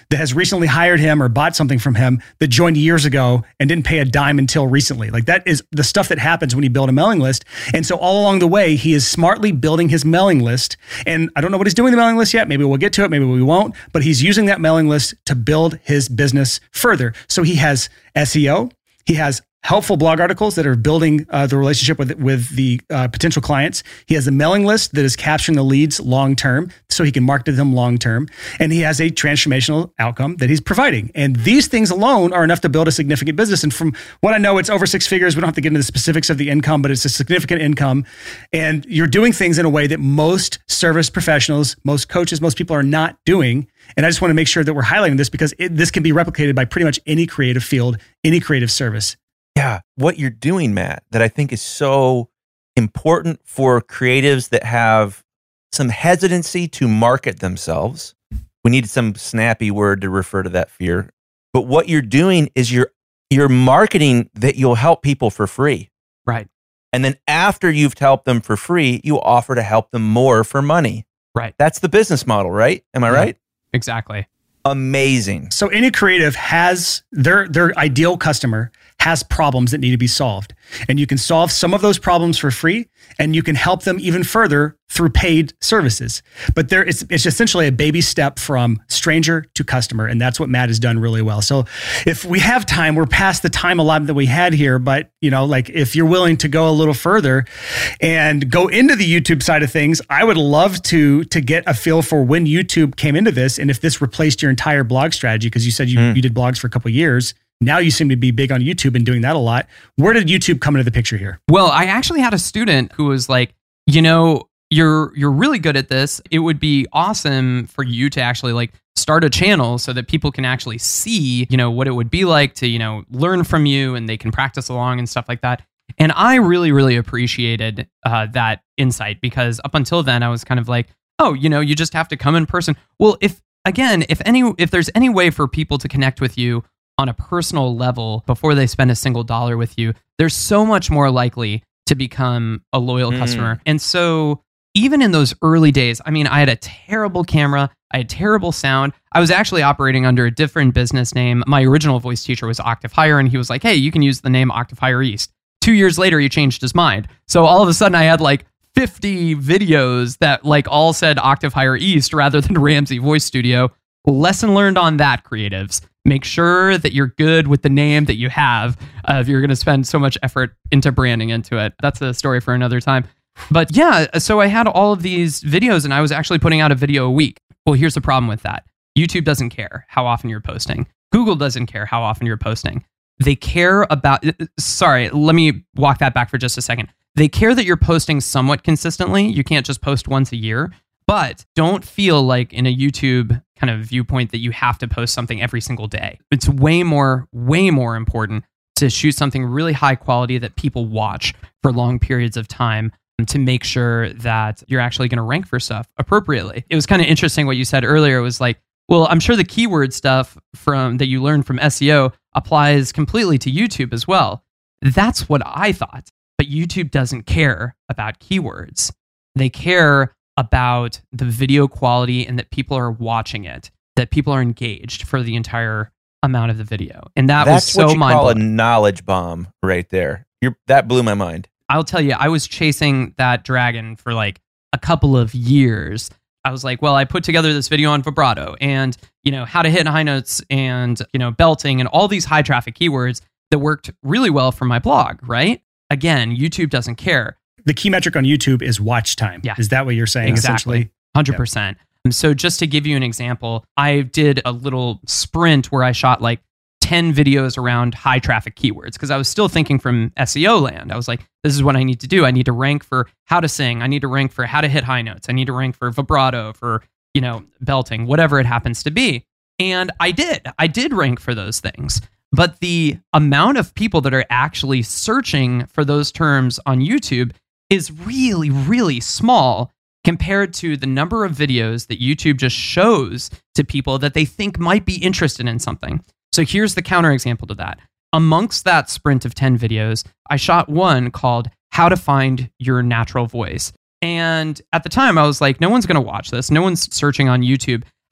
that has recently hired him or bought something from him that joined years ago and didn't pay a dime until recently. Like that is the stuff that happens when you build a mailing list. And so all along the way, he is smartly building his mailing list. And I don't know what he's doing with the mailing list yet. Maybe we'll get to it. Maybe we won't. But he's using that mailing list to build his business further. So he has S E O. He has helpful blog articles that are building uh, the relationship with with the uh, potential clients. He has a mailing list that is capturing the leads long term, so he can market to them long term. And he has a transformational outcome that he's providing. And these things alone are enough to build a significant business. And from what I know, it's over six figures. We don't have to get into the specifics of the income, but it's a significant income. And you're doing things in a way that most service professionals, most coaches, most people are not doing. And I just want to make sure that we're highlighting this because it, this can be replicated by pretty much any creative field, any creative service. Yeah, what you're doing, Matt, that I think is so important for creatives that have some hesitancy to market themselves. We need some snappy word to refer to that fear. But what you're doing is you're you're marketing that you'll help people for free. Right. And then after you've helped them for free, you offer to help them more for money. Right. That's the business model, right? Am I Yeah, right? Exactly. Amazing. So any creative has their their ideal customer has problems that need to be solved. And you can solve some of those problems for free, and you can help them even further through paid services. But there it's it's essentially a baby step from stranger to customer, and that's what Matt has done really well. So if we have time, we're past the time allotment that we had here, but you know, like if you're willing to go a little further and go into the YouTube side of things, I would love to to get a feel for when YouTube came into this and if this replaced your entire blog strategy, because you said you, mm. you did blogs for a couple of years. Now you seem to be big on YouTube and doing that a lot. Where did YouTube come into the picture here? Well, I actually had a student who was like, you know, you're you're really good at this. It would be awesome for you to actually like start a channel so that people can actually see, you know, what it would be like to, you know, learn from you and they can practice along and stuff like that. And I really, really appreciated uh, that insight because up until then I was kind of like, oh, you know, you just have to come in person. Well, if again, if any, if there's any way for people to connect with you on a personal level before they spend a single dollar with you, they're so much more likely to become a loyal mm. customer. And so even in those early days, I mean, I had a terrible camera, I had terrible sound. I was actually operating under a different business name. My original voice teacher was Octave Hire, and he was like, hey, you can use the name Octave Hire East. Two years later, he changed his mind. So all of a sudden I had like fifty videos that like all said Octave Hire East rather than Ramsey Voice Studio. Lesson learned on that, creatives. Make sure that you're good with the name that you have uh, if you're going to spend so much effort into branding into it. That's a story for another time. But yeah, so I had all of these videos and I was actually putting out a video a week. Well, here's the problem with that. YouTube doesn't care how often you're posting. Google doesn't care how often you're posting. They care about, sorry, let me walk that back for just a second. They care that you're posting somewhat consistently. You can't just post once a year. But don't feel like in a YouTube kind of viewpoint that you have to post something every single day. It's way more, way more important to shoot something really high quality that people watch for long periods of time to make sure that you're actually going to rank for stuff appropriately. It was kind of interesting what you said earlier. It was like, well, I'm sure the keyword stuff from that you learned from S E O applies completely to YouTube as well. That's what I thought. But YouTube doesn't care about keywords. They care about the video quality and that people are watching it, that people are engaged for the entire amount of the video. And that That's was so what you call a mind-blowing. knowledge bomb right there. You're, that blew my mind. I'll tell you, I was chasing that dragon for like a couple of years. I was like, well, I put together this video on vibrato and, you know, how to hit high notes and, you know, belting and all these high traffic keywords that worked really well for my blog, right? Again, YouTube doesn't care. The key metric on YouTube is watch time. Yeah. Is that what you're saying? Exactly. Essentially? one hundred percent. Yeah. So just to give you an example, I did a little sprint where I shot like ten videos around high traffic keywords because I was still thinking from S E O land. I was like, this is what I need to do. I need to rank for how to sing. I need to rank for how to hit high notes. I need to rank for vibrato, for, you know, belting, whatever it happens to be. And I did. I did rank for those things. But the amount of people that are actually searching for those terms on YouTube is really, really small compared to the number of videos that YouTube just shows to people that they think might be interested in something. So here's the counterexample to that. Amongst that sprint of ten videos, I shot one called How to Find Your Natural Voice. And at the time, I was like, no one's going to watch this. No one's searching on YouTube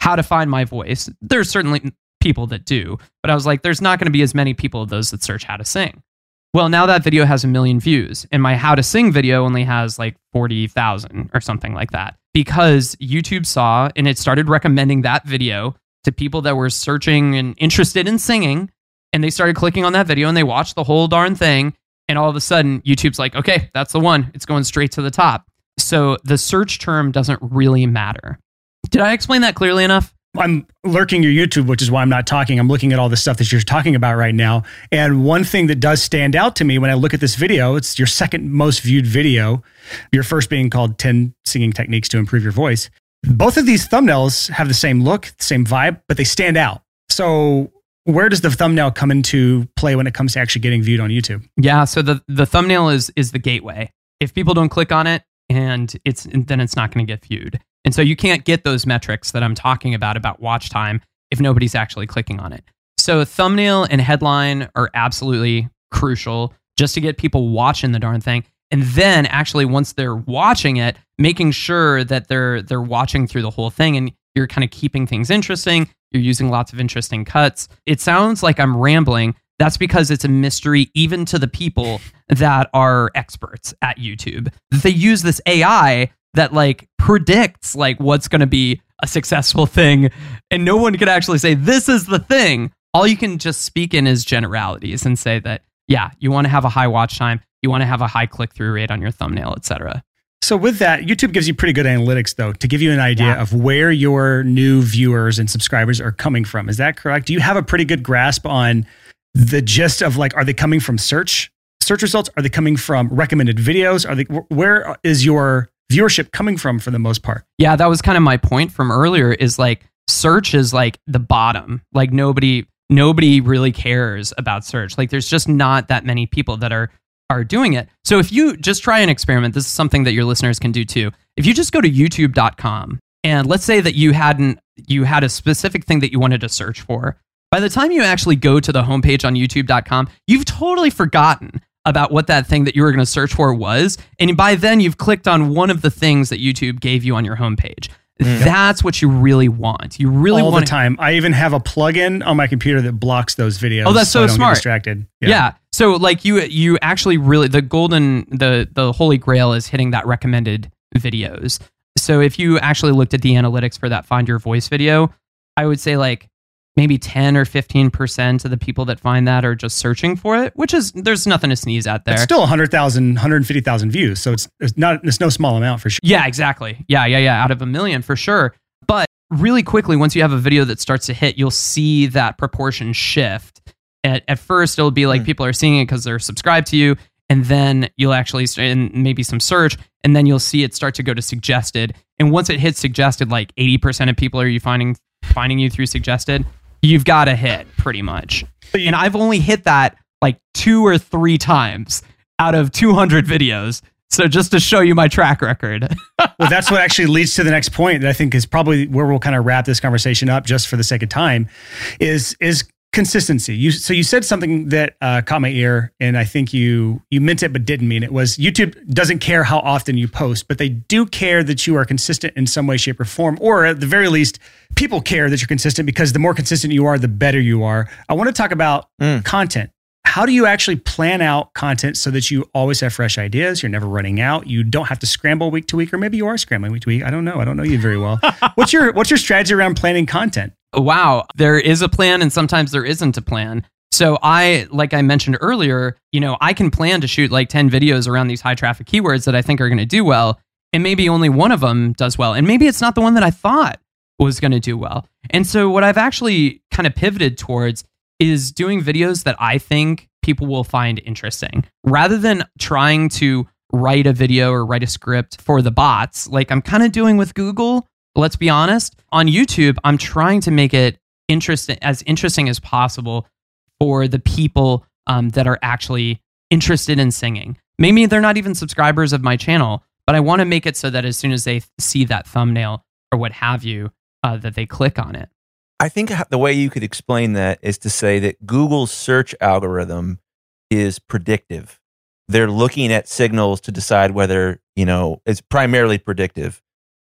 how to find my voice. There's certainly people that do, but I was like, there's not going to be as many people of those that search how to sing. Well, now that video has a million views, and my how to sing video only has like forty thousand or something like that, because YouTube saw and it started recommending that video to people that were searching and interested in singing, and they started clicking on that video and they watched the whole darn thing, and all of a sudden YouTube's like, okay, that's the one. It's going straight to the top. So the search term doesn't really matter. Did I explain that clearly enough? I'm lurking your YouTube, which is why I'm not talking. I'm looking at all the stuff that you're talking about right now. And one thing that does stand out to me when I look at this video, it's your second most viewed video, your first being called ten Singing Techniques to Improve Your Voice. Both of these thumbnails have the same look, same vibe, but they stand out. So where does the thumbnail come into play when it comes to actually getting viewed on YouTube? Yeah, so the, the thumbnail is is the gateway. If people don't click on it, and it's then it's not going to get viewed. And so you can't get those metrics that I'm talking about, about watch time, if nobody's actually clicking on it. So thumbnail and headline are absolutely crucial just to get people watching the darn thing. And then actually once they're watching it, making sure that they're they're watching through the whole thing and you're kind of keeping things interesting. You're using lots of interesting cuts. It sounds like I'm rambling. That's because it's a mystery even to the people that are experts at YouTube. They use this A I that like predicts like what's going to be a successful thing, and no one can actually say this is the thing. All you can just speak in is generalities and say that, yeah, you want to have a high watch time, you want to have a high click-through rate on your thumbnail, et cetera. So with that, YouTube gives you pretty good analytics, though, to give you an idea Yeah. of where your new viewers and subscribers are coming from. Is that correct? Do you have a pretty good grasp on the gist of like, are they coming from search search results? Are they coming from recommended videos? Are they, where is your viewership coming from for the most part? Yeah, that was kind of my point from earlier, is like search is like the bottom. Like nobody nobody really cares about search. Like there's just not that many people that are are doing it. So if you just try an experiment, this is something that your listeners can do too. If you just go to youtube dot com and let's say that you hadn't you had a specific thing that you wanted to search for. By the time you actually go to the homepage on youtube dot com, you've totally forgotten about what that thing that you were going to search for was. And by then you've clicked on one of the things that YouTube gave you on your homepage. Mm. That's what you really want. You really all want the time. I even have a plugin on my computer that blocks those videos. Oh, that's so, so I don't smart. Get distracted. Yeah. yeah. So like you, you actually really, the golden, the, the holy grail is hitting that recommended videos. So if you actually looked at the analytics for that Find Your Voice video, I would say like maybe ten or fifteen percent of the people that find that are just searching for it, which is, there's nothing to sneeze at there. It's still one hundred thousand, one hundred fifty thousand views. So it's, it's not, it's no small amount for sure. Yeah, exactly. Yeah, yeah, yeah. Out of a million for sure. But really quickly, once you have a video that starts to hit, you'll see that proportion shift. At, at first, it'll be like mm. people are seeing it because they're subscribed to you. And then you'll actually, and maybe some search, and then you'll see it start to go to suggested. And once it hits suggested, like eighty percent of people are you finding finding you through suggested. You've got to hit pretty much. And I've only hit that like two or three times out of two hundred videos. So just to show you my track record. Well, that's what actually leads to the next point that I think is probably where we'll kind of wrap this conversation up just for the sake of time is, is consistency. You, so you said something that uh, caught my ear, and I think you you meant it but didn't mean it, was YouTube doesn't care how often you post, but they do care that you are consistent in some way, shape, or form, or at the very least, people care that you're consistent because the more consistent you are, the better you are. I want to talk about mm. content. How do you actually plan out content so that you always have fresh ideas? You're never running out. You don't have to scramble week to week, or maybe you are scrambling week to week. I don't know. I don't know you very well. What's your what's your strategy around planning content? Wow, there is a plan and sometimes there isn't a plan. So I, like I mentioned earlier, you know, I can plan to shoot like ten videos around these high traffic keywords that I think are going to do well. And maybe only one of them does well. And maybe it's not the one that I thought was going to do well. And so what I've actually kind of pivoted towards is doing videos that I think people will find interesting. Rather than trying to write a video or write a script for the bots, like I'm kind of doing with Google. Let's be honest. On YouTube, I'm trying to make it interesting, as interesting as possible for the people um, that are actually interested in singing. Maybe they're not even subscribers of my channel, but I want to make it so that as soon as they see that thumbnail or what have you, uh, that they click on it. I think the way you could explain that is to say that Google's search algorithm is predictive. They're looking at signals to decide whether, you know, it's primarily predictive.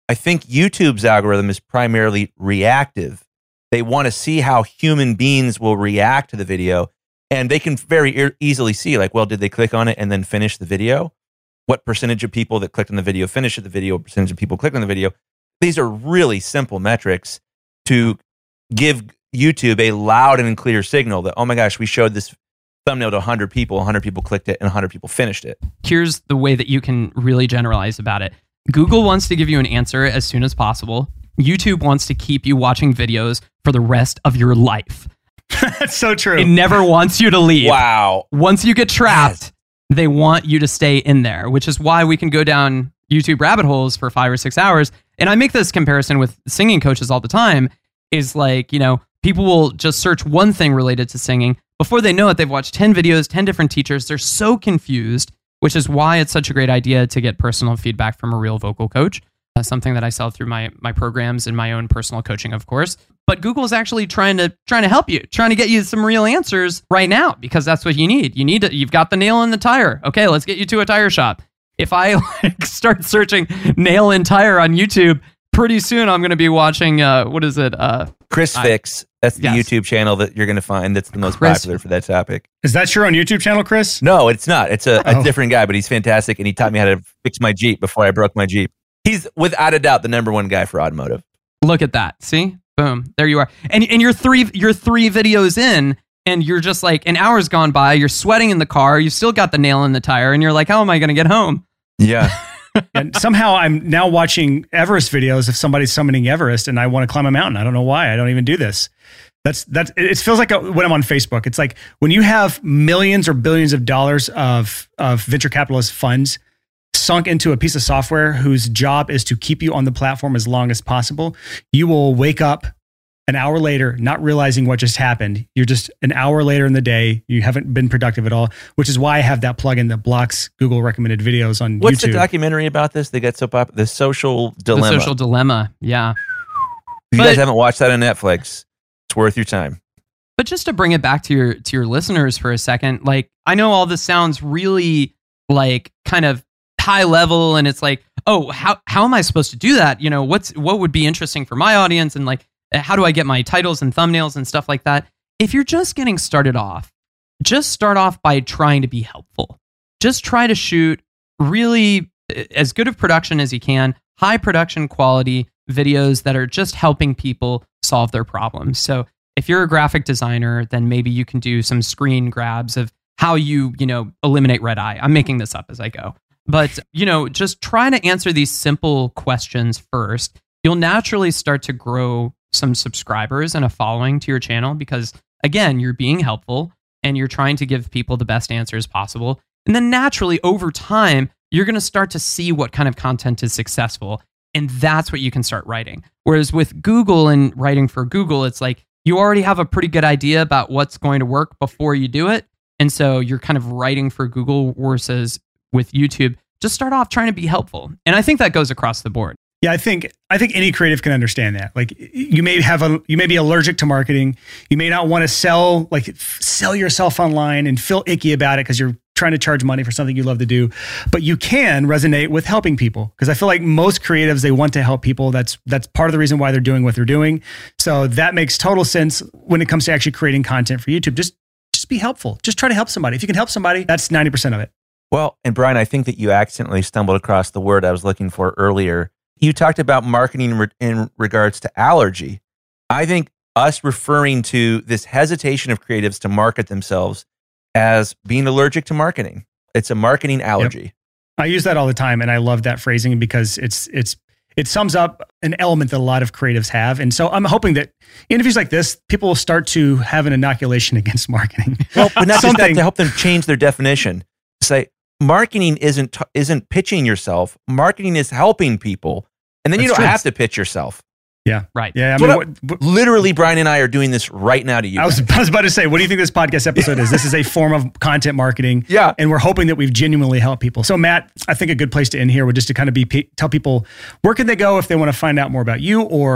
I think YouTube's algorithm is primarily reactive. They want to see how human beings will react to the video. And they can very e- easily see, like, well, did they click on it and then finish the video? What percentage of people that clicked on the video finished the video? What percentage of people clicked on the video? These are really simple metrics to give YouTube a loud and clear signal that, oh my gosh, we showed this thumbnail to one hundred people, one hundred people clicked it, and one hundred people finished it. Here's the way that you can really generalize about it. Google wants to give you an answer as soon as possible. YouTube wants to keep you watching videos for the rest of your life. That's so true. It never wants you to leave. Wow. Once you get trapped, Yes. they want you to stay in there, which is why we can go down YouTube rabbit holes for five or six hours. And I make this comparison with singing coaches all the time, is like, you know, people will just search one thing related to singing. Before they know it, they've watched ten videos, ten different teachers. They're so confused, which is why it's such a great idea to get personal feedback from a real vocal coach. Uh, something that I sell through my my programs and my own personal coaching, of course. But Google is actually trying to trying to help you, trying to get you some real answers right now, because that's what you need. You need to, you've got the nail in the tire. Okay, let's get you to a tire shop. If I like start searching nail in tire on YouTube, pretty soon I'm going to be watching uh, what is it? Uh, Chris I- Fix. That's the Yes. YouTube channel that you're going to find that's the most Chris- popular for that topic. Is that your own YouTube channel, Chris? No, it's not. It's a, a Oh. different guy, but he's fantastic, and he taught me how to fix my Jeep before I broke my Jeep. He's without a doubt the number one guy for automotive. Look at that. See? Boom. There you are. And and you're three you're three videos in, and you're just like, an hour's gone by, you're sweating in the car, you still got the nail in the tire, and you're like, how am I going to get home? Yeah. And somehow I'm now watching Everest videos of somebody summiting Everest, and I want to climb a mountain. I don't know why. I don't even do this. That's that's. It feels like a, when I'm on Facebook. It's like when you have millions or billions of dollars of of venture capitalist funds sunk into a piece of software whose job is to keep you on the platform as long as possible. You will wake up an hour later, not realizing what just happened. You're just an hour later in the day. You haven't been productive at all, which is why I have that plugin that blocks Google recommended videos on What's YouTube. the documentary about this? They got so popular. The Social Dilemma. The social dilemma. Yeah. if you but- guys haven't watched that on Netflix, it's worth your time. But just to bring it back to your to your listeners for a second, like, I know all this sounds really like kind of high level, and it's like, oh, how how am I supposed to do that? You know, what's what would be interesting for my audience, and like, how do I get my titles and thumbnails and stuff like that? If you're just getting started off, just start off by trying to be helpful. Just try to shoot really as good of production as you can, high production quality videos that are just helping people solve their problems. So if you're a graphic designer, then maybe you can do some screen grabs of how you, you know, eliminate red eye. I'm making this up as I go. But, you know, just try to answer these simple questions first. You'll naturally start to grow some subscribers and a following to your channel because, again, you're being helpful and you're trying to give people the best answers possible. And then naturally, over time, you're going to start to see what kind of content is successful. And that's what you can start writing. Whereas with Google and writing for Google, it's like you already have a pretty good idea about what's going to work before you do it. And so you're kind of writing for Google versus with YouTube. Just start off trying to be helpful. And I think that goes across the board. Yeah, I think I think any creative can understand that. Like, you may have a you may be allergic to marketing. You may not want to sell like f- sell yourself online and feel icky about it because you're trying to charge money for something you love to do. But you can resonate with helping people because I feel like most creatives, they want to help people. That's that's part of the reason why they're doing what they're doing. So that makes total sense when it comes to actually creating content for YouTube. Just just be helpful. Just try to help somebody. If you can help somebody, that's ninety percent of it. Well, and Brian, I think that you accidentally stumbled across the word I was looking for earlier. You talked about marketing re- in regards to allergy. I think us referring to this hesitation of creatives to market themselves as being allergic to marketing. It's a marketing allergy. Yep. I use that all the time, and I love that phrasing because it's it's it sums up an element that a lot of creatives have. And so I'm hoping that interviews like this, people will start to have an inoculation against marketing. Well, but not just that, Something- to help them change their definition. Say, marketing isn't t- isn't pitching yourself. Marketing is helping people. And then you That's don't true. have to pitch yourself. Yeah. Right. Yeah. I That's mean, what what, what- Literally, Brian and I are doing this right now to you. I was, I was about to say, what do you think this podcast episode is? This is a form of content marketing. Yeah. And we're hoping that we've genuinely helped people. So Matt, I think a good place to end here would just to kind of be tell people where can they go if they want to find out more about you or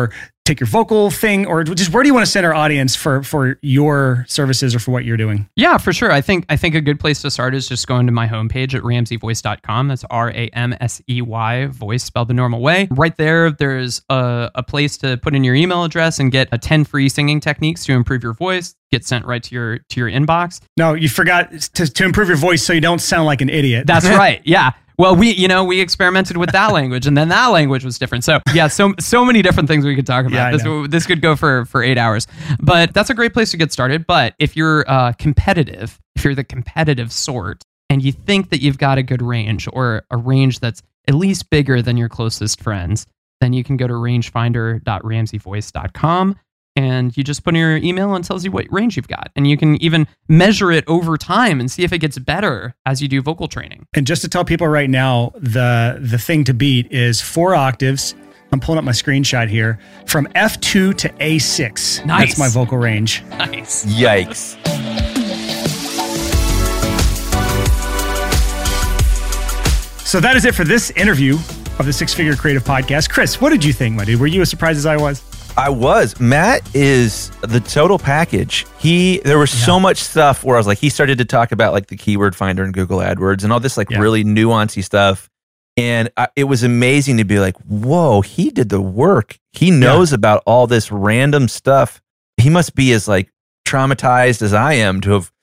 take your vocal thing, or just where do you want to send our audience for for your services or for what you're doing? Yeah, for sure. I think I think a good place to start is just going to my homepage at ramsey voice dot com. That's R A M S E Y, voice spelled the normal way. Right there, there's a, a place to put in your email address and get a ten free singing techniques to improve your voice. Get sent right to your to your inbox. No, you forgot to, to improve your voice so you don't sound like an idiot. That's right. Yeah. Well, we, you know, we experimented with that language, and then that language was different. So, yeah, so so many different things we could talk about. Yeah, this this could go for for eight hours, but that's a great place to get started. But if you're uh, competitive, if you're the competitive sort, and you think that you've got a good range or a range that's at least bigger than your closest friends, then you can go to rangefinder dot ramsey voice dot com. And you just put in your email and it tells you what range you've got. And you can even measure it over time and see if it gets better as you do vocal training. And just to tell people right now, the the thing to beat is four octaves. I'm pulling up my screenshot here. From F two to A six. Nice. That's my vocal range. Nice. Yikes. So that is it for this interview of the Six Figure Creative Podcast. Chris, what did you think, my dude? Were you as surprised as I was? I was. Matt is the total package. He there was yeah. so much stuff where I was like, he started to talk about like the keyword finder in Google AdWords and all this like yeah. really nuancy stuff. And I, it was amazing to be like, whoa, he did the work. He knows yeah. about all this random stuff. He must be as like traumatized as I am to have.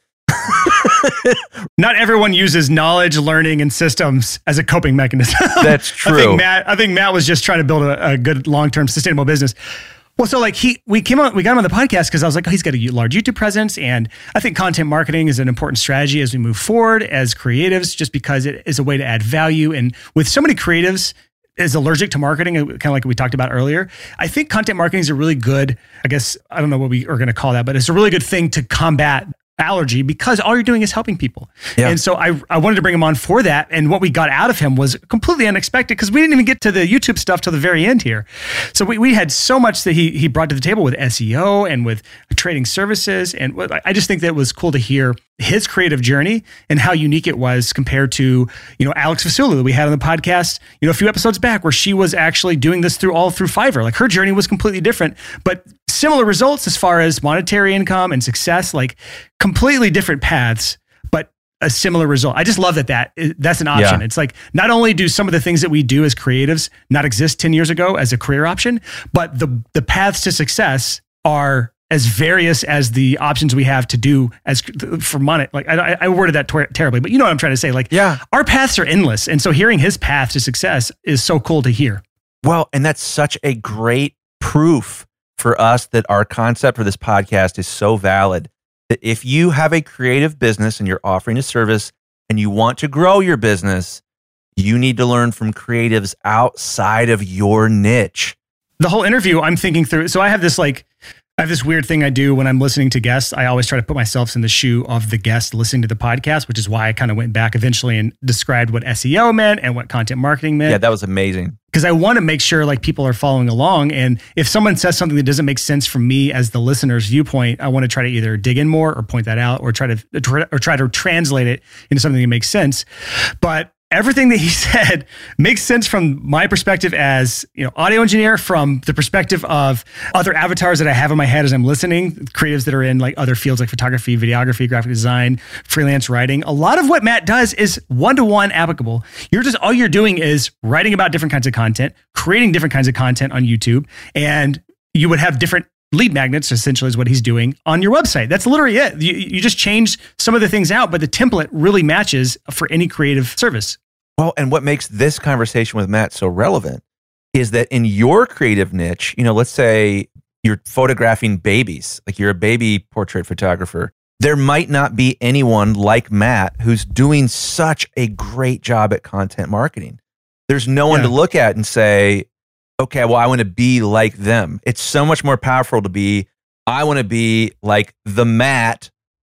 Not everyone uses knowledge, learning, and systems as a coping mechanism. That's true. I think Matt, I think Matt was just trying to build a, a good long-term sustainable business. Well, so like he, we came on, we got him on the podcast because I was like, oh, he's got a large YouTube presence, and I think content marketing is an important strategy as we move forward as creatives, just because it is a way to add value. And with so many creatives is allergic to marketing, kind of like we talked about earlier, I think content marketing is a really good, I guess, I don't know what we are going to call that, but it's a really good thing to combat allergy because all you're doing is helping people. Yeah. And so I, I wanted to bring him on for that. And what we got out of him was completely unexpected because we didn't even get to the YouTube stuff till the very end here. So we, we had so much that he he brought to the table with S E O and with trading services. And I just think that it was cool to hear his creative journey and how unique it was compared to, you know, Alex Vasula that we had on the podcast, you know, a few episodes back where she was actually doing this through all through Fiverr. Like her journey was completely different, but similar results as far as monetary income and success, like completely different paths, but a similar result. I just love that, that that's an option. Yeah. It's like, not only do some of the things that we do as creatives not exist ten years ago as a career option, but the the paths to success are as various as the options we have to do as for money. Like I, I worded that ter- terribly, but you know what I'm trying to say? Like, yeah, our paths are endless. And so hearing his path to success is so cool to hear. Well, and that's such a great proof for us that our concept for this podcast is so valid that if you have a creative business and you're offering a service and you want to grow your business, you need to learn from creatives outside of your niche. The whole interview, I'm thinking through. So I have this like, I have this weird thing I do when I'm listening to guests. I always try to put myself in the shoe of the guest listening to the podcast, which is why I kind of went back eventually and described what S E O meant and what content marketing meant. Yeah, that was amazing. Because I want to make sure like people are following along. And if someone says something that doesn't make sense from me as the listener's viewpoint, I want to try to either dig in more or point that out or try to or try to translate it into something that makes sense. But everything that he said makes sense from my perspective as, you know, audio engineer, from the perspective of other avatars that I have in my head as I'm listening, creatives that are in like other fields like photography, videography, graphic design, freelance writing. A lot of what Matt does is one-to-one applicable. You're just, all you're doing is writing about different kinds of content, creating different kinds of content on YouTube, and you would have different lead magnets, essentially, is what he's doing on your website. That's literally it. You, you just change some of the things out, but the template really matches for any creative service. Well, and what makes this conversation with Matt so relevant is that in your creative niche, you know, let's say you're photographing babies, like you're a baby portrait photographer. There might not be anyone like Matt who's doing such a great job at content marketing. There's no one Yeah. to look at and say, okay, well, I want to be like them. It's so much more powerful to be, I want to be like the Matt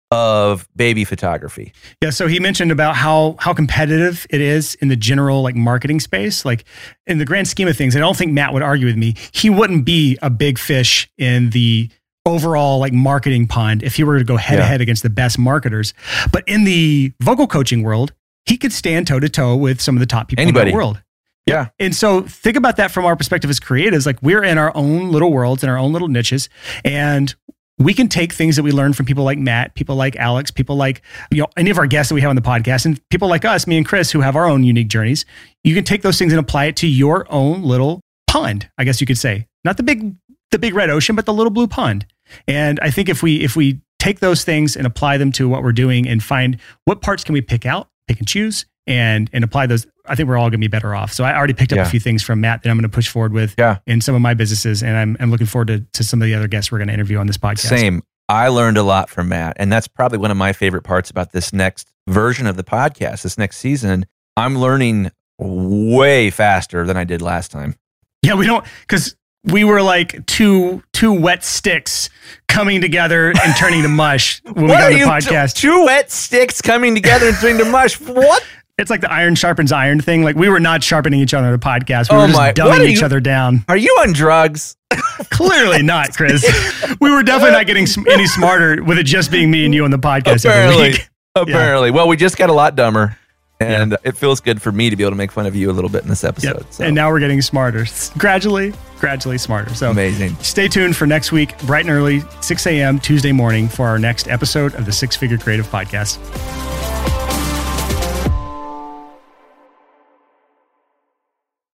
of baby photography. Yeah, so he mentioned about how how competitive it is in the general like marketing space. Like in the grand scheme of things, I don't think Matt would argue with me. He wouldn't be a big fish in the overall like marketing pond if he were to go head to Yeah. head against the best marketers. But in the vocal coaching world, he could stand toe to toe with some of the top people Anybody. in the world. Yeah. And so think about that from our perspective as creatives. Like we're in our own little worlds, in our own little niches. And we can take things that we learn from people like Matt, people like Alex, people like, you know, any of our guests that we have on the podcast, and people like us, me and Chris, who have our own unique journeys. You can take those things and apply it to your own little pond, I guess you could say. Not the big, the big red ocean, but the little blue pond. And I think if we, if we take those things and apply them to what we're doing and find what parts can we pick out, pick and choose, and and apply those, I think we're all going to be better off. So I already picked up Yeah. a few things from Matt that I'm going to push forward with Yeah. in some of my businesses. And I'm, I'm looking forward to, to some of the other guests we're going to interview on this podcast. Same. I learned a lot from Matt, and that's probably one of my favorite parts about this next version of the podcast, this next season. I'm learning way faster than I did last time. Yeah, we don't, because we were like two two wet sticks coming together and turning to mush when we What got are on the you, podcast. t- two wet sticks coming together and turning to mush? What? It's like the iron sharpens iron thing. Like we were not sharpening each other on the podcast. We Oh were just my- what dumbing are each you- other down. Are you on drugs? Clearly not, Chris. We were definitely not getting sm- any smarter with it just being me and you on the podcast every Apparently. week. Apparently. Well, we just got a lot dumber, and it feels good for me to be able to make fun of you a little bit in this episode. Yep. So. And now we're getting smarter. S- Gradually, gradually smarter. So Amazing. stay tuned for next week, bright and early, six a.m. Tuesday morning for our next episode of the Six Figure Creative Podcast.